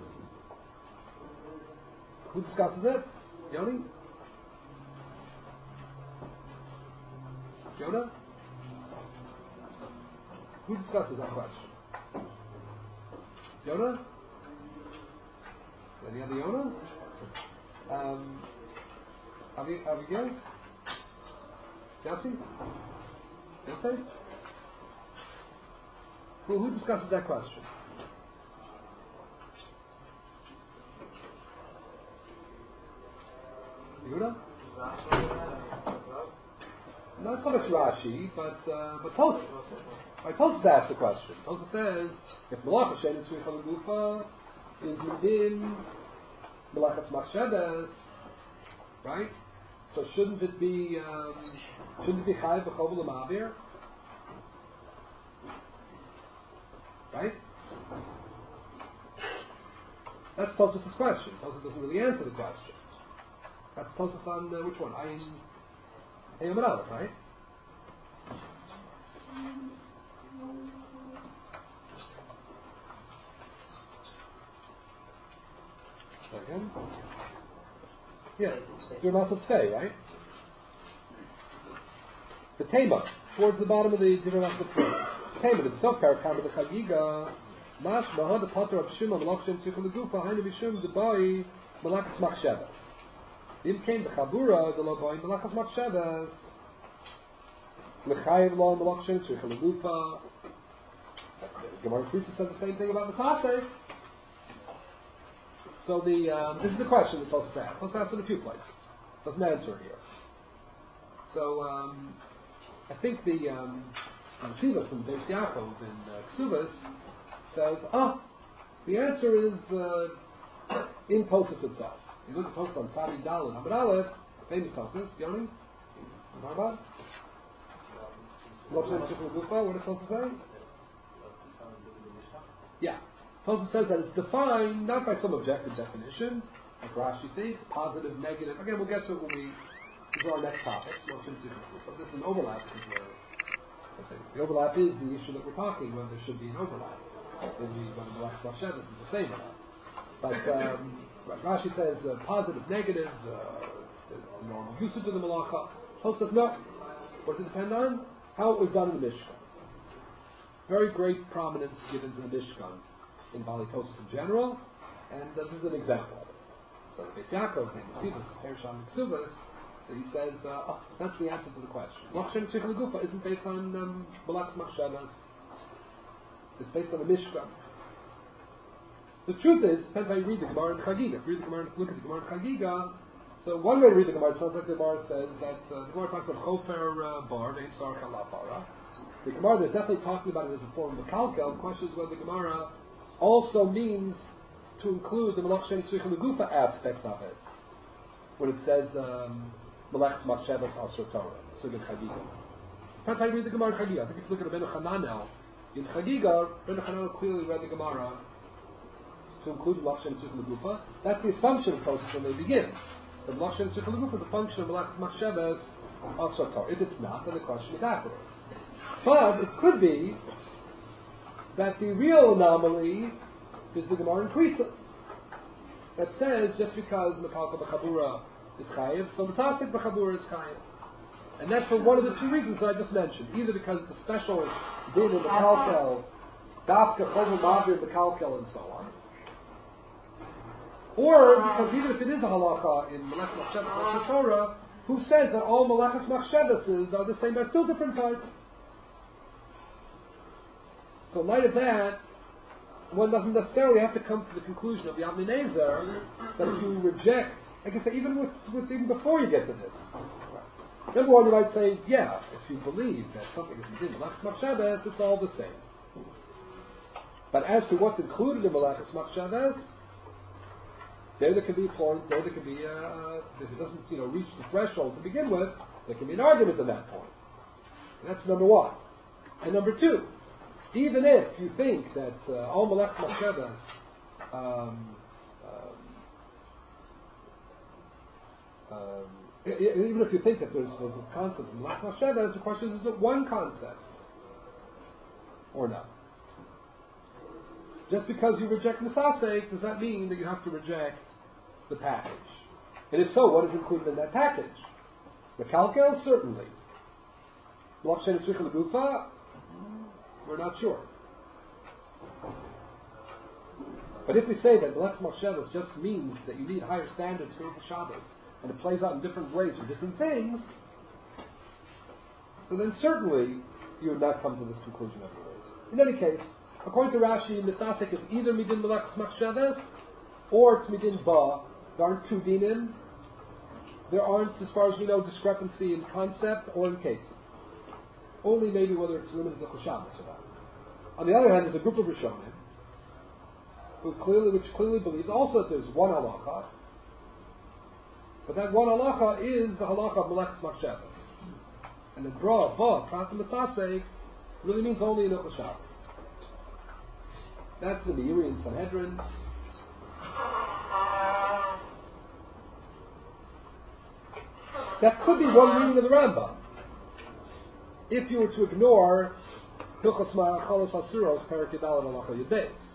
Who discusses it? Yoni? Yona? Who discusses that question? Yona? Any other Yonas? Um, Avi- Abigail? Yossi? Yossi? Who, who discusses that question? Yehuda? Not so much Rashi, but uh, but Tosas. Right, Tosas asked the question. Tosas says, if Malach Hashem and Tzricha Legufa is within Malachas Machshavas, right? So shouldn't it be um, shouldn't it be Chayiv b'Chovel Mavir? Right? That's Tosas' question. Tosas doesn't really answer the question. That's Tosas on uh, which one? Ayin Ayom and Aleph, right? Second. Yeah, you're Masal Tfei, right? The Tema, towards the bottom of the Divin Masal Tfei. Tema, the Sokar, Kama the Chagiga, Mash, Mahad, the Potter of Shimon, Malach Shem Tzricha Legufa, Hainu Bishum, the Bai, Malachas Machshavas. Im came the Chabura, the Labai, Malachas Machshavas, Lechayiv Lo, Malach Shem Tzricha Legufa. Gemara Krisa said the same thing about Mesasek. So the um, this is the question that Tosas asked. Tosas asked in a few places. Doesn't answer it here. So um, I think the um, Sivas and Beis Yaakov in uh, Ksuvas says, ah, the answer is uh, in Tosas itself. You look at Tosas on Sadi Dal and Amud Aleph, famous Tosas, Yoni, you know about? What does Tosfos say? Yeah. Tosfos says that it's defined not by some objective definition, like Rashi thinks, positive, negative. Again, we'll get to it when we, these are our next topics, but this is an overlap. The overlap is the issue that we're talking when there should be an overlap. When the Malach Machshavas is the same or not. But um, Rashi says uh, positive, negative, uh, the normal usage of the Malacha. Tosfos says no. What does it depend on? How it was done in the Mishkan. Very great prominence given to the Mishkan in Bali Tosfos in general, and uh, this is an example of it. So the Beis Yaakov, the Nesivos, Perisham Mitzuvos, so he says, uh, oh, that's the answer to the question. Malach Shem Tzricha L'Gufa isn't based on um, Malach's Machshavas. It's based on the Mishkan. The truth is, depends how you read the Gemara in Chagiga. If you read the Gemara, look at the Gemara in Chagiga. So one way to read the Gemara sounds like the Gemara says that uh, the Gemara talks about Chofer uh, Bar, Vein Sar Kalapara. The Gemara there's definitely talking about it as a form of a kalkel. The question is whether the Gemara also means to include the Malach Shem Tzricha L'Gufa aspect of it when it says um, Malach's Machshavas Asur Torah, Sugin Chagiga. Depends how you read the Gemara in Chagiga. I think if you look at the Ben Chananel in Chagiga, Ben Chananel clearly read the Gemara to include Malach Shem Tzricha L'Gufa. That's the assumption of Tosfos when they begin. The Malach Shem Tzricha L'Gufa is a function of Malach's Machshavas Asur Torah. If it's not, then the question is backwards. But it could be that the real anomaly is the Gemara in Krisos that says just because Mekalka B'Chabura is Chayiv, so Mesasik B'Chabura is Chayiv. And that's for one of the two reasons that I just mentioned. Either because it's a special din in Mekalkel, Dafka, Chover Mavir, Mekalkel, and so on. Or because even if it is a halacha in Malach Machshavas Torah, who says that all Malachas Machshavas are the same, but still different types. So in light of that, one doesn't necessarily have to come to the conclusion of the Avnei Nezer that if you reject, like I say, even with, with even before you get to this. Number one, you might say, yeah, if you believe that something is within Malachas Machshavas, it's all the same. But as to what's included in Malachas Machshavas, there there can be a point, there there can be a, uh, if it doesn't, you know, reach the threshold to begin with, there can be an argument at that point. And that's number one. And number two, even if you think that uh, all Malach's Machshavas, um, um, um, even if you think that there's, there's a concept of Malach's Machshavas, the question is, is it one concept or not? Just because you reject Mesasek, does that mean that you have to reject the package? And if so, what is included in that package? The Kalkel, certainly. Malach Shem Tzricha L'Gufa, we're not sure. But if we say that Malach's Machshavas just means that you need higher standards for Shabbos, and it plays out in different ways for different things, so then certainly you would not come to this conclusion anyways. In any case, according to Rashi, Misasek is either Midin Malach's Machshavas, or it's Midin Ba. There aren't two dinim. There aren't, as far as we know, discrepancy in concept or in cases. Only maybe whether it's limited to Chushamas or not. On the other hand, there's a group of Rishonim who clearly, which clearly believes also that there's one halacha, but that one halacha is the halacha of Malach's Machshavas. And the bra, ba, prat Mesasek really means only in Chushamas. That's the Meiri in Sanhedrin. That could be one reading of the Rambam. If you were to ignore Hilchos Ma'achalos Asuros, Perek Yudalad Halacha Yud Beis.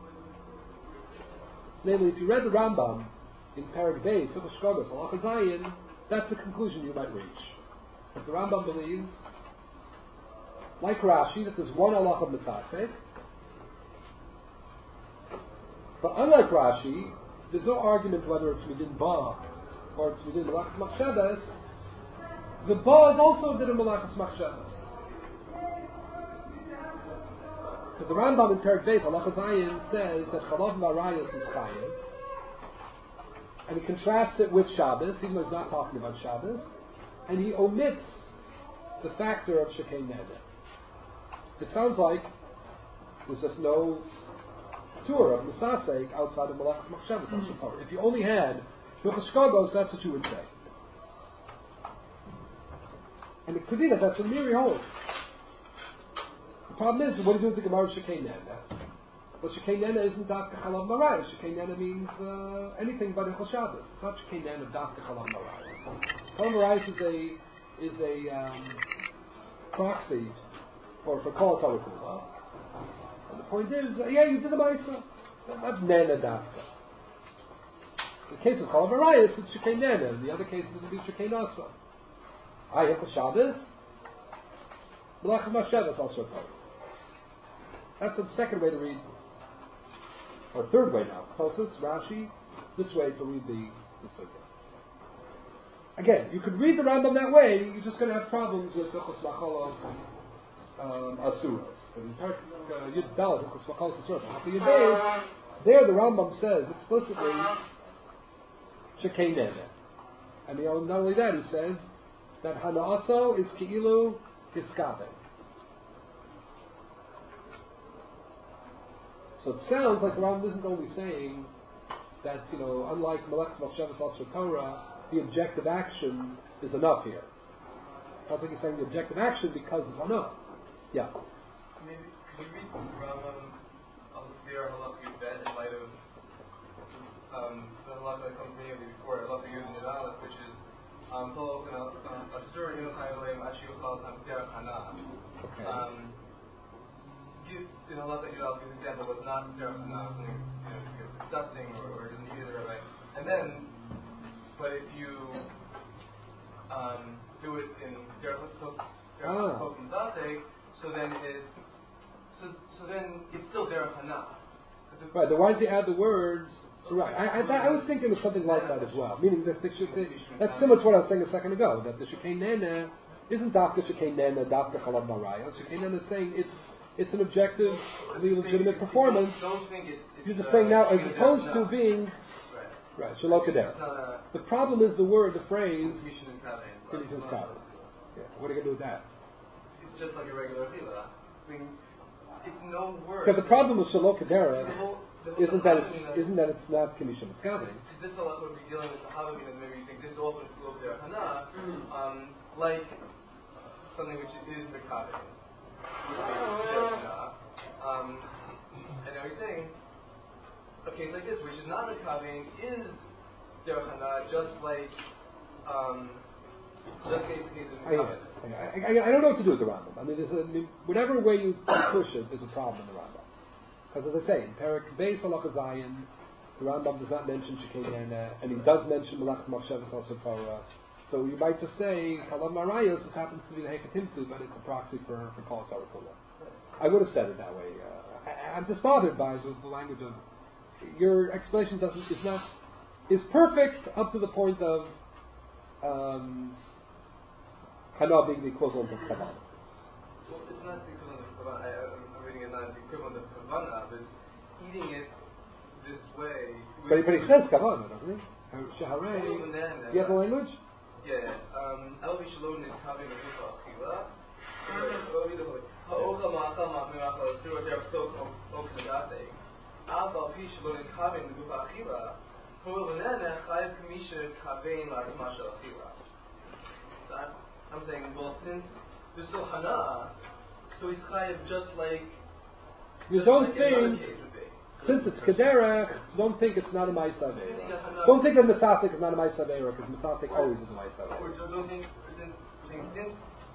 Namely, if you read the Rambam in Perek Beis, Hilchos Shkogos, Halacha Zayin, that's the conclusion you might reach. If the Rambam believes, like Rashi, that there's one halacha of Mesasek, but unlike Rashi, there's no argument whether it's Midin Ba or it's Midin Malachas Machshavas. The Ba is also Midin Malachas Machshavas. Because the Rambam in Perek Beis, Halacha Zayin, says that Chalav Marayos is Chayiv, and he contrasts it with Shabbos, even though he's not talking about Shabbos, and he omits the factor of Shekei Neder. It sounds like there's just no tour of Mesasek outside of Malachas Machshavas. If you only had Hilchos Shkogos, that's what you would say. And it could be that that's what Meiri holds. problem is, what do you do with the Gemara Shekei Nena? Well, Shekei Nena isn't Dafka Chalav Marayas. Shekei Nena means uh, anything but Hilchos Shabbos. It's not Shekei Nena Dafka Chalav Marayas. Chalav Marayas is a is a um, proxy for for Kol Torah Kula. And the point is, uh, yeah, you did the Maisa. That's Nena Dafka. In the case of Chalav Marayas, it's Shekei Nena. In the other cases, it would be Shekei Nasa. I Hilchos Shabbos. Melachim HaShabbos also. That's the second way to read. Or third way now. Closest, Rashi, this way to read the, the Sugya. Again, you could read the Rambam that way, you're just going to have problems with Hilchos Machalos um, Asuras. And Yud Dalet, Hilchos Machalos Asuras. After Yud Beis, there the Rambam says explicitly, Shekei Nene. And he, not only that, he says that Hana'aso is Ki'ilu Hiskabe. So it sounds like the Rambam isn't only saying that, you know, unlike Melech Machshavas Asher Torah, the objective action is enough here. It sounds like he's saying the objective action because it's enough. Yeah. Maybe, could you read Rambam Al-Sbir Halach Yud in light of um, the halach that comes immediately before Halach Yud and Yud, which is um, Asur Inu Chayim Leim Achi Yuchal Tam Derech Hana. Okay. Um, in a lot that you give example was not derech hana, something that's, you know, because disgusting or, or doesn't either, right? And then, but if you um, do it in derech sokum zateg, so then it's so so then it's still derech hana. Right. Then why does he add the words? So right. I, I, I was thinking of something like that as well. Meaning that the, the, that's similar to what I was saying a second ago. That the Shekei Nena isn't Dafka Shekei Nena, Dafka Chalav Marayas. Shekei Nena is saying it's it's an objective, legitimate performance. Don't think it's, it's You're just uh, saying now, as it's opposed not. to being right. right, Shalom Kedera. The problem is the word, the phrase. Yeah. What are you going to do with that? It's just like a regular chila. I mean, it's no word. Because the problem with Shalom Kedera the whole, the whole, isn't that it's isn't that it's not Kimisha Miskalim. Because this a lot would be dealing with the Havamim, and maybe you think this also Shalom Kedera Hana, um, like something which is Mekabin. Um, and now he's saying a case like this, which is not Mekabin, is Derech Hana, just like um, just case case of Mekabin. I, I, I don't know what to do with the Rambam. I mean, there's a, I mean, whatever way you push it, there's a problem in the Rambam. Because as I say, in Perik Beis Halacha Zayin, the Rambam does not mention Shekei Nena, and he does mention Melech Machshavas Asher Torah. So you might just say Chalav Marayos. This happens to be the Hekatimsu, but it's a proxy for for Kol Torah Kula. I would have said it that way. Uh, I, I'm just bothered by the, the language of your explanation. Doesn't is not is perfect up to the point of um, Hana being the equivalent of Kavanah. Well, it's not the equivalent of Kavanah. I, I'm reading it not the equivalent of Kavanah, but it's eating it this way. But he, but he says Kavanah, doesn't he? Shaharei. Well, even then, you have the language? Yeah. Um, Elvi Shalom in Kavim Avicha Achila. Ha'ocha ma'achal ma'achal ma'achal asur derech sok ok nadasei. Av al pi Shalom in Kavim Avicha Achila. Ho'il v'neneh chayiv k'misha kavein la'asma shel Achila. So I'm, I'm saying, well, since there's still Hana, so he's chayiv just like you just don't like think another case would be. Since it's Kedera, don't think it's not a Ma'isa Aveira. Don't think that Mesasek is not a Ma'isa Aveira, because Mesasek always is a Ma'isa Aveira. Or don't, don't think, since, since,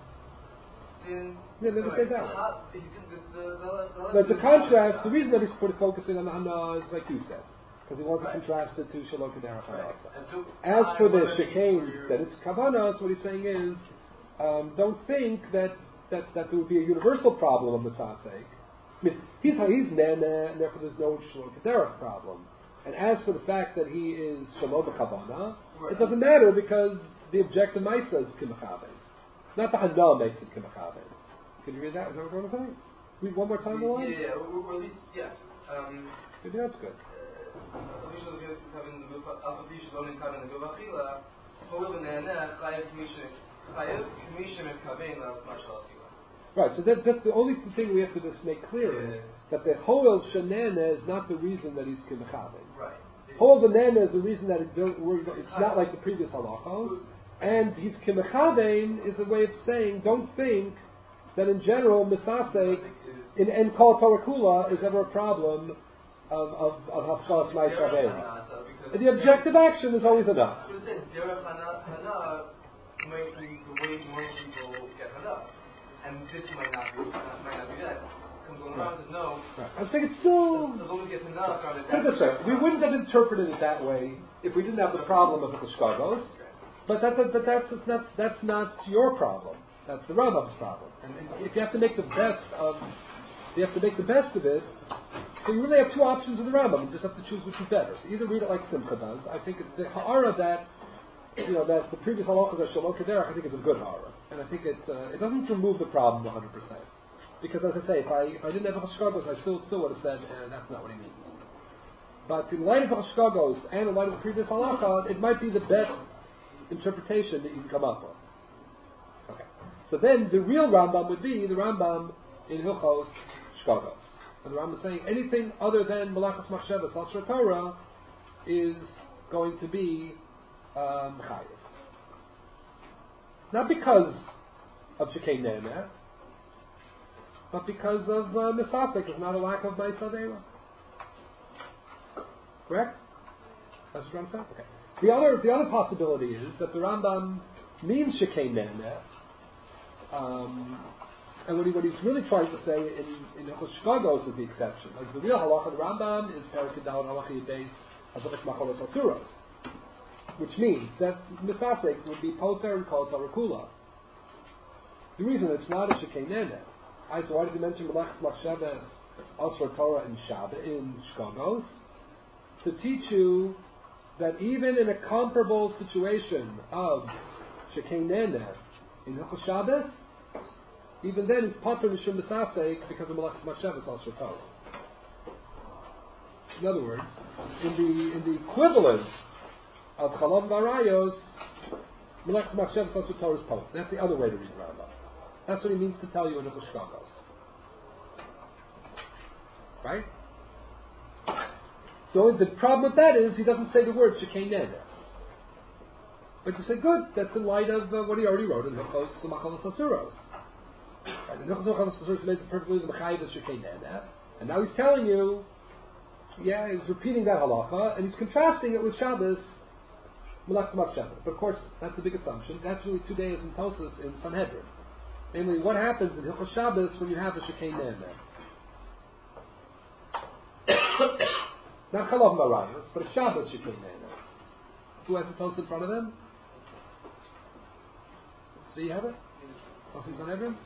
since, Yeah, let me say that. The, the, the, the, There's a contrast. The reason that he's put, focusing on the Hana is like you said, because he wants right. to contrast it to Shalom Kedera Chanasa. Right. As for the Shekain, that it's Kavanas, what he's saying is, um, don't think that, that, that there would be a universal problem of Mesasek. I mean, he's he's Nana, and therefore there's no Shalom Kedera problem. And as for the fact that he is Shalom B'Chavana, right. It doesn't matter because the objective Maisa is Kimachaven. Not the Hana Maisa Kimachaven. Could you read that? Is that what you want to say? Read one more time yeah, along? Yeah, yeah, or, or at least, yeah. Um, Maybe that's good. Right, so that, that's the only thing we have to just make clear yeah. is that the Hoel Shanana is not the reason that he's Kimachavin. Right. Hoel Banana is the reason that it don't, it's not like the previous halachos, and he's Kimachavin is a way of saying, don't think that in general Misasek in En Kol Torah Kula is ever a problem of of of Hafshas Mai Shavei. The objective action is always enough. But it said Derech Hana, Hana might mean the way more people get Hana, and this might not be might not be that. Comes on around and says no. Right. I'm saying it's still. As long as it gets Hana from it. Put it this way: we wouldn't have interpreted it that way if we didn't have the problem of the Kishkagos. But that's but that's that's that's not your problem. That's the Rambam's problem. And, and if you have to make the best of, you have to make the best of it. So you really have two options in the Rambam. You just have to choose which is better. So either read it like Simcha does. I think the ha'ara that, you know, that the previous halachas are shalom kederach, I think is a good ha'ara, and I think it uh, it doesn't remove the problem one hundred percent. Because as I say, if I if I didn't have Hashkagos, I still still would have said eh, that's not what he means. But in light of Hashkagos and in light of the previous halacha, it might be the best interpretation that you can come up with. Okay. So then the real Rambam would be the Rambam in Hilchos Shkagos. And the Rambam is saying anything other than Malachas Machshavas Asra Torah is going to be um, Chayiv. Not because of Shekei Ne'emet, but because of uh, Misasek is not a lack of Ma'asadera. Correct? That's what I'm saying? Okay. The other, the other possibility is that the Rambam means Shekei Ne'emet, um, and what, he, what he's really trying to say in in Shkagos is the exception. As the real halacha of the Rambam is Parakidal Halachi Beis Avochet Macholos Asuros, which means that Misasek would be Poter and Kol Tarakula. The reason it's not a Shekei Ne'emet. I so why does he mention Melechus Machshavas Asra Torah in Shabbat in Shkagos? To teach you that even in a comparable situation of Shekei Ne'emet in Hilchos Shabbos, even then, it's pater mishum misasek because of Malachas Machshavas Asra Torah. In other words, in the in the equivalent of Chalav Varayos, Malachas Machshavas Asra Torah is pater. That's the other way to read the Rambam. That's what he means to tell you in Hilchos Shkagos. Right? The only the problem with that is he doesn't say the word Shekei Ne'emet. But you say, good, that's in light of uh, what he already wrote in Hilchos Macholos Asuros. Right? And Hilchos Macholos Asuros makes it perfectly the Mechayiv of Shekei Ne'emet. And now he's telling you, yeah, he's repeating that halacha, and he's contrasting it with Shabbos, Malachas Machshavas. But of course, that's the big assumption. That's really two days in Tosas in Sanhedrin. Namely, what happens in Hilchos Shabbos when you have a Shekei Ne'emet? Not Chalav Marayos, but a Shabbos Shekei Ne'emet. Who has the Tosas in front of them? So you have it? Tosas in Sanhedrin?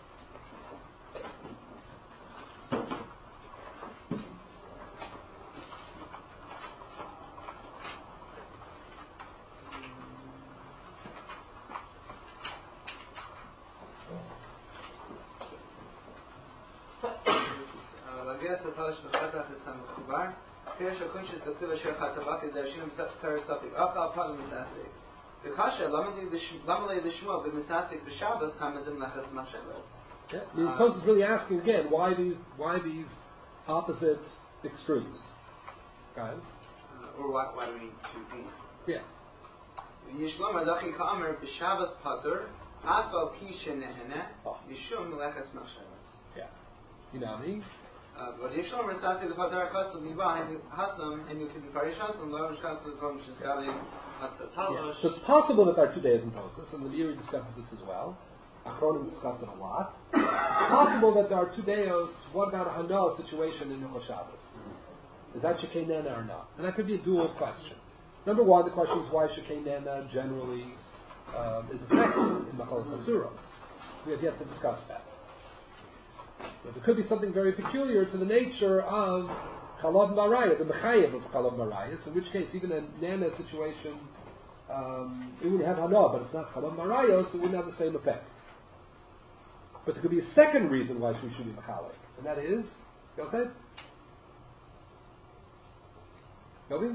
Yeah, the Tosfos is really asking again why these why these opposite extremes. Go ahead. Uh, or why, why do we need two things? Yeah. Yishlom Azachi Ka'amer b'Shabbos Pater Afal Pi Shenehene Yishum Meleches Machshavas. Yeah. You know what I mean? But Yishlom Rasasi the Pater Akasam Liba Hasam and you can Farish Hasam Lo Mishkas the Kom Shizgavi Yeah. So it's possible that there are two days in Tosfos, and the Meiri discusses this as well. Achronim discuss it a lot. It's possible that there are two days. What about a Hana situation in Hilchos Shabbos? Is that Shekei Ne'emet or not? And that could be a dual question. Number one, the question is why Shekei Ne'emet generally um, is effective in Macholos Asuros. We have yet to discuss that. But there could be something very peculiar to the nature of Chalav Marayah, the Mechayev of Chalav Marayah, in which case even a Ne'emet situation, um, it would have Hana, but it's not Chalav Marayah, so it wouldn't have the same effect. But there could be a second reason why we should be Mechalek, and that is, go ahead. Gobi?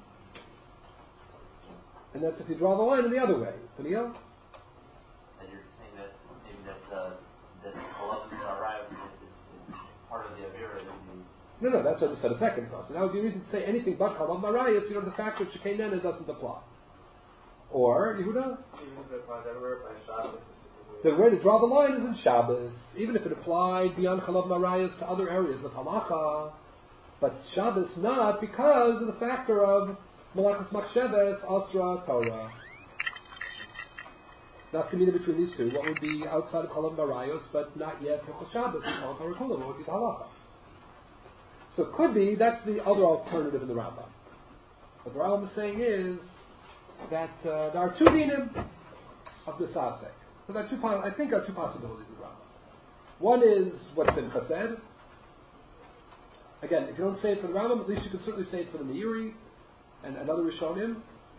And that's if you draw the line in the other way. Daniel? And you're saying that maybe that uh, that Chalav Marayos is, is part of the Avira. No, no, that's what I just said a second ago. So that would be a reason to say anything but Chalav Marayos, you know, the fact that Shekei Ne'emet doesn't apply. Or, Yehuda? Even if it's not ever by Shabbos, the way to draw the line is in Shabbos, even if it applied beyond Chalav Marayas to other areas of Halacha, but Shabbos not because of the factor of Malachas Machsheves, Asra, Torah. Not communicated between these two. What would be outside of Chalav Marayos, but not yet Hilchos Shabbos and Chalav Torah Kula? What would be the Halacha? So it could be that's the other alternative in the Rambam. What the Rambam is saying is that uh, there are two dinim of Misasek. So there are two, I think there are two possibilities in the Rambam. One is what's in Chesed. Again, if you don't say it for the Rambam, at least you can certainly say it for the Meiri and another Rishonim.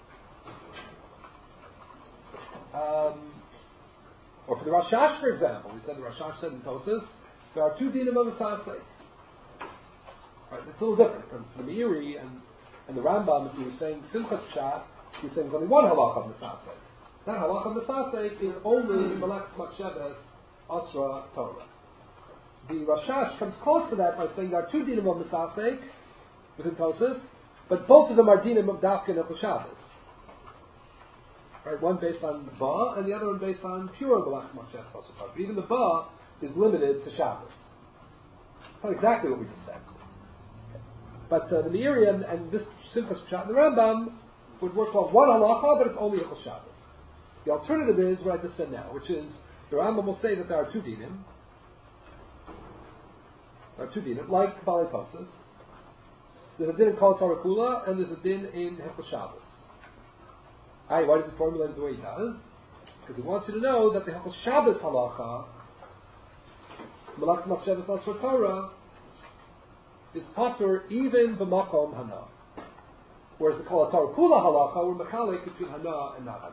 Um, or for the Rashash, for example. We said the Rashash said in Tosas, there are two dinim of Misasek. Right, it's a little different. From, from the Meiri and, and the Rambam, if you were saying Simchas Pshat, you're saying there's only one halacha of Misasek. That halacha of Misasek is only Malachas Machsheves, Asra, Torah. The Rashash comes close to that by saying there are two dinim of Misasek within Tosas, but both of them are dinim of Dafka and Hilchos Shabbos. Right, one based on Ba, and the other one based on pure Malachas Machsheves, Asra, Torah. But even the Ba is limited to Shabbos. It's not exactly what we just said. But uh, the Meiri and, and this Simchas Pshat and the Rambam would work well one halacha, but it's only Hilchos Shabbos. The alternative is what I just said now, which is the Rambam will say that there are two dinim. There are two dinim, like Balei Tosas. There's a din in Kol Torah Kula, and there's a din in Hilchos Shabbos. Aye, why does he formulate it the way he does? Because he wants you to know that the Hilchos Shabbos halacha, Malachas Machsheves Asra Torah, is patur even b'makom hana. Whereas the Kol Torah Kula halacha, we're mechalik between hana and not hana.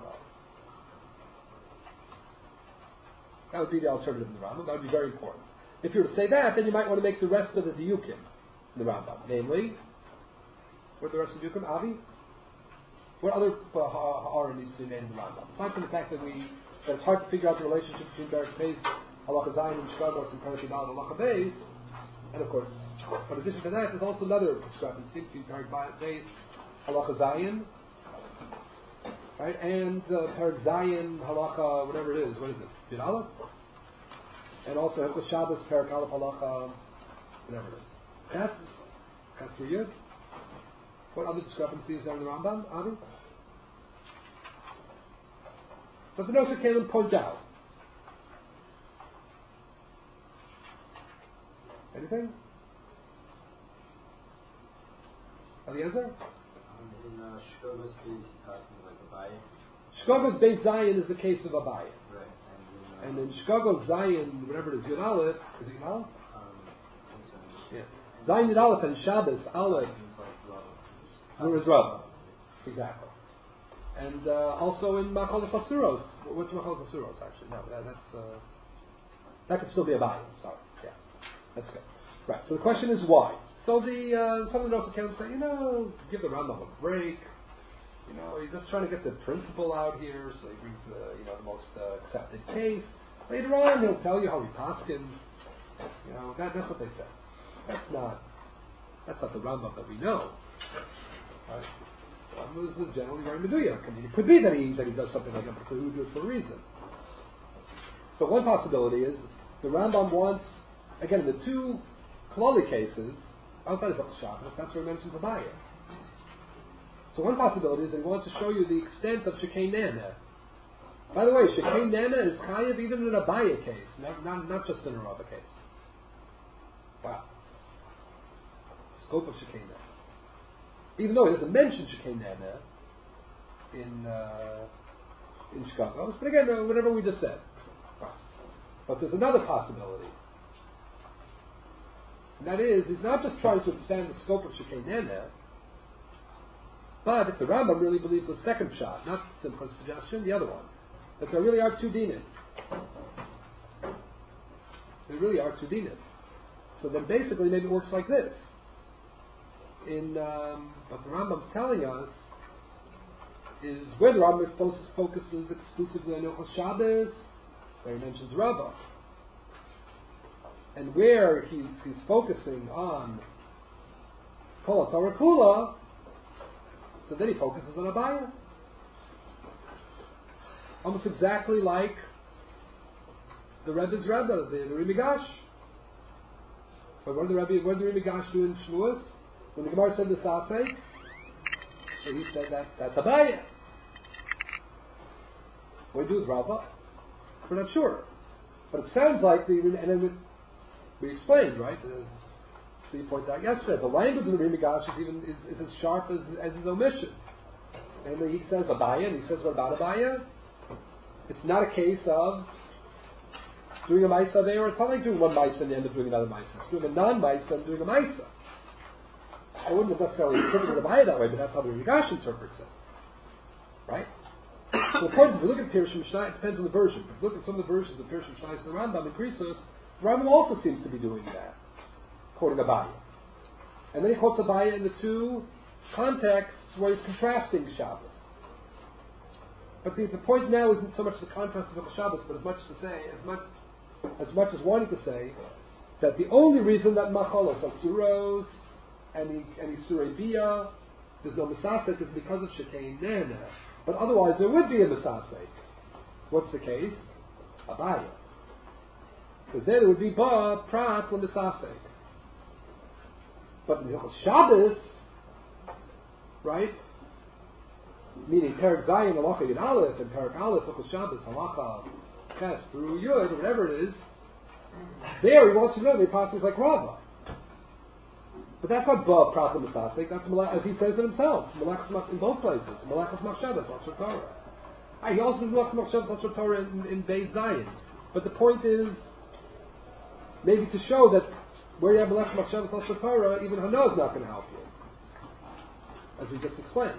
That would be the alternative in the Rambam. That would be very important. If you were to say that, then you might want to make the rest of the diyukim in the Rambam. Namely, what are the rest of the diyukim? Avi? What other ha'ara needs to be made in the Rambam? Aside from the fact that we that it's hard to figure out the relationship between Berak Beis, Halacha Zayin, and Shkagos, and Perak Yidal, and Halacha Beis, and of course, but in addition to that, there's also another discrepancy between Perak Beis, Halacha Zayin, right, and uh, Perak Zayin, Halacha, whatever it is. What is it? Yud Aleph? And also Hilchos Shabbos, Perak Aleph, Halacha, whatever it is. Ches? Ches for Yud? What other discrepancies are in the Rambam, Avi? So the Nosei Kalim points out. Anything? Eliezer? Um, in uh, Shkogos Beis, he passes like Abaye. Shkagos Beis Zayin is the case of Abaye. Right. And in Shkagos Zayin, whatever it is, Yud Aleph, is it Yud Aleph? Um, Yeah. Zayin Yud Aleph and Shabbos Aleph. Where is Rav? Exactly. And uh, also in Machalas Asuros. What's Machalas Asuros actually? No, that, that's uh, that could still be a Abaye. Sorry. Yeah. That's good. Right. So the question is why? So the uh, some of the Nosei Kalim say, you know, give the Rambam a break. You know, he's just trying to get the principle out here, so he brings the you know the most uh, accepted case. Later on, he'll tell you how he paskins. You know, that, that's what they say. That's not that's not the Rambam that we know. Right? Rambam is is generally very meduyak. I mean, it could be that he that he does something like that, but he would do it for a reason. So one possibility is the Rambam wants, again, in the two Klali cases outside of Hilchos Shabbos, that's where he mentions Abaye. So one possibility is that he wants to show you the extent of Shekei Nana. By the way, Shekei Nana is Chayav even in an Abaye case, not, not, not just in a Rava case. Wow. Scope of Shekei Nana. Even though he doesn't mention Shekei Nana in, uh, in Shkagos, but again, uh, whatever we just said. Wow. But there's another possibility. And that is, he's not just trying to expand the scope of Shekei Nana, but if the Rambam really believes the second pshat, not Simcha's suggestion, the other one, that there really are two dinim. There really are two dinim. So then basically maybe it works like this. In um, what the Rambam's telling us is where the Rambam focuses exclusively on Hilchos Shabbos, where he mentions Rabbah. And where he's he's focusing on Kol Torah Kula, so then he focuses on Abaye. Almost exactly like the Rebbe's Rebbe, the, the Rimigash. But what did the Rebbe, what did the Rimigash do in Shavuos? When the Gemara said the Sasei, so he said that that's Abaye. What do you do with Rava? We're not sure. But it sounds like the, and then we, we explained, right? Uh, so you pointed out yesterday, the language of the Rimigash is even is, is as sharp as, as his omission. And he says Abaye, and he says what about Abaye? It's not a case of doing a Maisa there. It's not like doing one Maisa and the end of doing another Maisa. It's doing a non-Maisa and doing a Maisa. I wouldn't have necessarily interpreted Abaye that way, but that's how the Rimigash interprets it. Right? So the point is, if you look at Pirush Mishnah, it depends on the version. If you look at some of the versions of Pirush Mishnah and the Rambam and Krisos, the Rambam also seems to be doing that, quoting Abaye. And then he quotes Abaye in the two contexts where he's contrasting Shabbos. But the, the point now isn't so much the contrast of Shabbos, but as much to say, as much as much as wanting to say that the only reason that Machalos, Asuros, and any Surei Bia, there's no Misasek is because of Shekei Nana. But otherwise there would be a Misasek. What's the case? Abaye. Because then it would be Ba, Prat, and Misasek. But in the Shabbos, right? Meaning Perek Zayin, Halacha Yud Aleph, and Perek Aleph, Hilchos Shabbos, Halacha Ches through Yud, whatever it is. There he wants to know the apostles like Rava. But that's not Ba, Prat, and Misasek. That's as he says it himself. Malachas in both places. Malachas Machshavas, Asur Torah. Ah, he also says Malachas Machshavas, Asur Torah in, in Beis Zayin. But the point is, maybe to show that where you have Malachas Machshavas, Asur Torah, even Hana is not going to help you, as we just explained.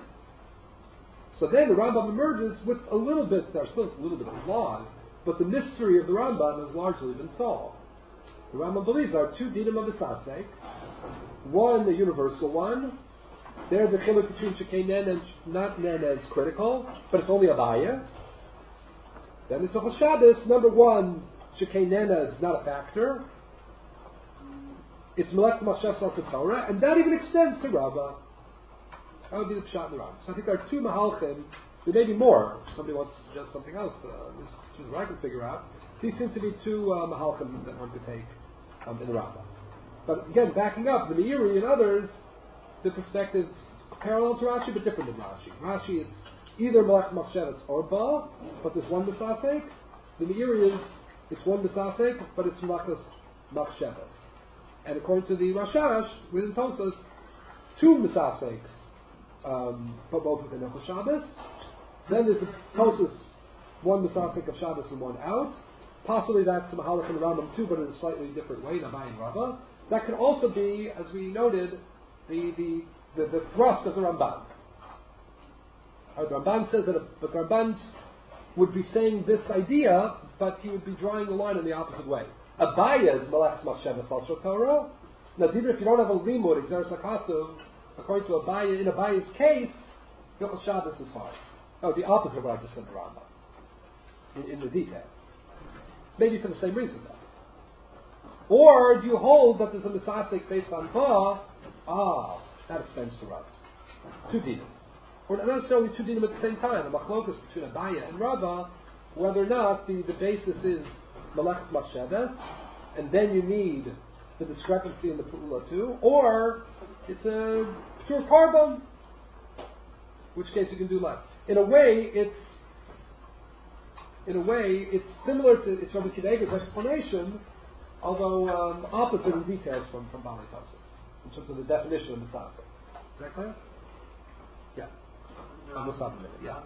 So then the Rambam emerges with a little bit. There's still a little bit of flaws, but the mystery of the Rambam has largely been solved. The Rambam believes there are two dinim of Misasek. One, the universal one. There, the chiluk between Shekei Nena and not Nena is critical, but it's only Abaye. Then the Hilchos Shabbos, number one, Shekei Nena is not a factor. It's Melech Mashaf Sasur Torah, and that even extends to Rava. That would be the Pshat in the Rambam. So I think there are two Mahalchim. There may be more. If somebody wants to suggest something else, uh, this is what I can figure out. These seem to be two uh, Mahalchim that one could take um, in the Rambam. But again, backing up, the Meiri and others, the perspective is parallel to Rashi, but different than Rashi. Rashi, it's either Melech Machshavas or Ba, but there's one Misasek. The Meiri is, it's one Misasek, but it's Melechas Machshavas. And according to the Rashash, within Tosas, two Misaseks, um, but both within Hilchos Shabbos. Then there's the Tosas, one Misasek of Shabbos and one out. Possibly that's a Mahalach in the Rambam too, but in a slightly different way, Abaye and Rava. That could also be, as we noted, the the, the, the thrust of the Ramban. Uh, the Ramban says that, a, but the Ramban would be saying this idea, but he would be drawing the line in the opposite way. Abaye is Melech Machshavas Asur Torah. Now, even if you don't have a limud, Exeris HaKasuv, according to Abaye, in Abaye's case, Hilchos Shabbos is fine. That would be opposite of what I just said in the Rambam, in, in the details. Maybe for the same reason, though. Or do you hold that there's a Misasek based on Ba? Ah, that extends to Rava. Two dinim. Or not necessarily two dinim at the same time. A machlokas between Abaye and Rava, whether or not the, the basis is Melechas Machshavas, and then you need the discrepancy in the Pula too, or it's a pure carbon, in which case you can do less. In a way, it's in a way it's similar to it's Rabbi Kidega's explanation, although um, opposite in details from from Bali Tosas in terms of the definition of Misasek. Is that clear? Yeah. I'm stop a minute. Yeah.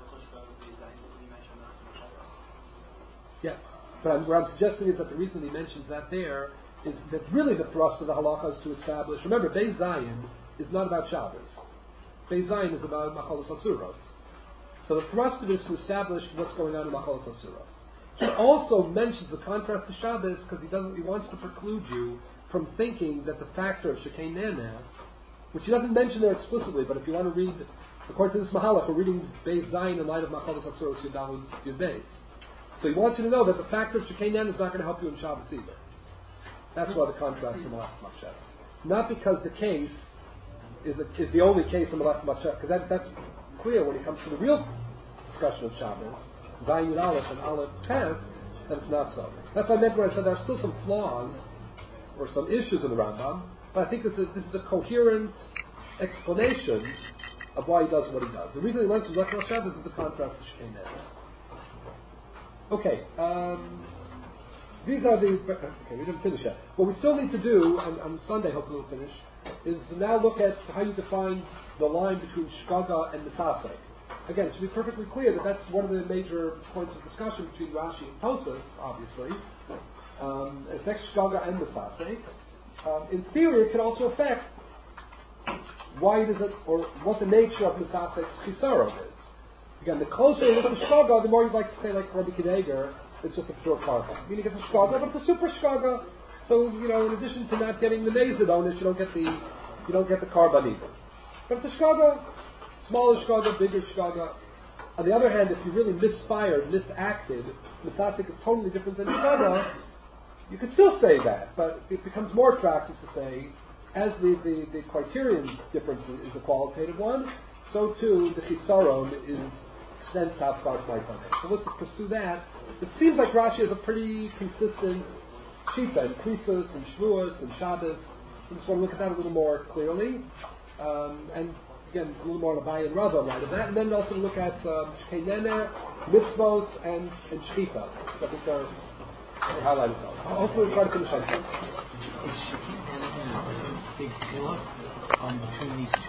Yes. But I'm, what I'm suggesting is that the reason he mentions that there is that really the thrust of the halacha is to establish. Remember, Beis Zayin is not about Shabbos. Beis Zayin is about Machalos Asuros. So the thrust of it is to establish what's going on in Machalos Asuros. He also mentions the contrast to Shabbos because he doesn't. He wants to preclude you from thinking that the factor of Shekei Nena, which he doesn't mention there explicitly, but if you want to read, according to this Mahalach, we're reading Beis Zayin in light of Machalos Asuros Yudalud Yud Beis. So he wants you to know that the factor of Shekei Nena is not going to help you in Shabbos either. That's why the contrast to Melech Machshavas. Not because the case is a, is the only case in Melech Machshavas, because that, that's clear when it comes to the real discussion of Shabbos, Zayin Yud Aleph and Aleph Tes, that it's not so. That's what I meant when I said there are still some flaws or some issues in the Rambam, but I think this is, this is a coherent explanation of why he does what he does. The reason he learns from Lechel Shabbos is the contrast to Shekei Neder. Okay, um, these are the, okay, we didn't finish yet. What we still need to do, and on Sunday hopefully we'll finish, is now look at how you define the line between Shkaga and Misasek. Again, it should be perfectly clear that that's one of the major points of discussion between Rashi and Tosas, obviously. Um, it affects Shkaga and Misasek. Um, in theory, it can also affect why does it, or what the nature of Misasek's Chisaron is. Again, the closer it is to Shkaga, the more you'd like to say, like Rabbi Kineger, it's just a pure karma. Meaning it's a Shkaga, but it's a super Shkaga. So, you know, in addition to not getting the Nezid on it, you don't get the, you don't get the Karban either. But it's a Shkaga, smaller Shkaga, bigger Shkaga. On the other hand, if you really misfired, misacted, Misasek is totally different than Shkaga, you could still say that, but it becomes more attractive to say, as the, the, the criterion difference is the qualitative one, so too the Chisaron is extends to Hafkas Maisaneh. So let's pursue that. It seems like Rashi has a pretty consistent Shita and Krisos and Shvuos and Shabbos. I just want to look at that a little more clearly. Um, and again, a little more on Abai and Rava in light of that. And then also look at um, Shekei Neder, Mitzvos, and, and Shchita. I think they're, they're highlighted those. Hopefully we'll try to finish on time. Is Shekei Neder a big pull-up um, between these two?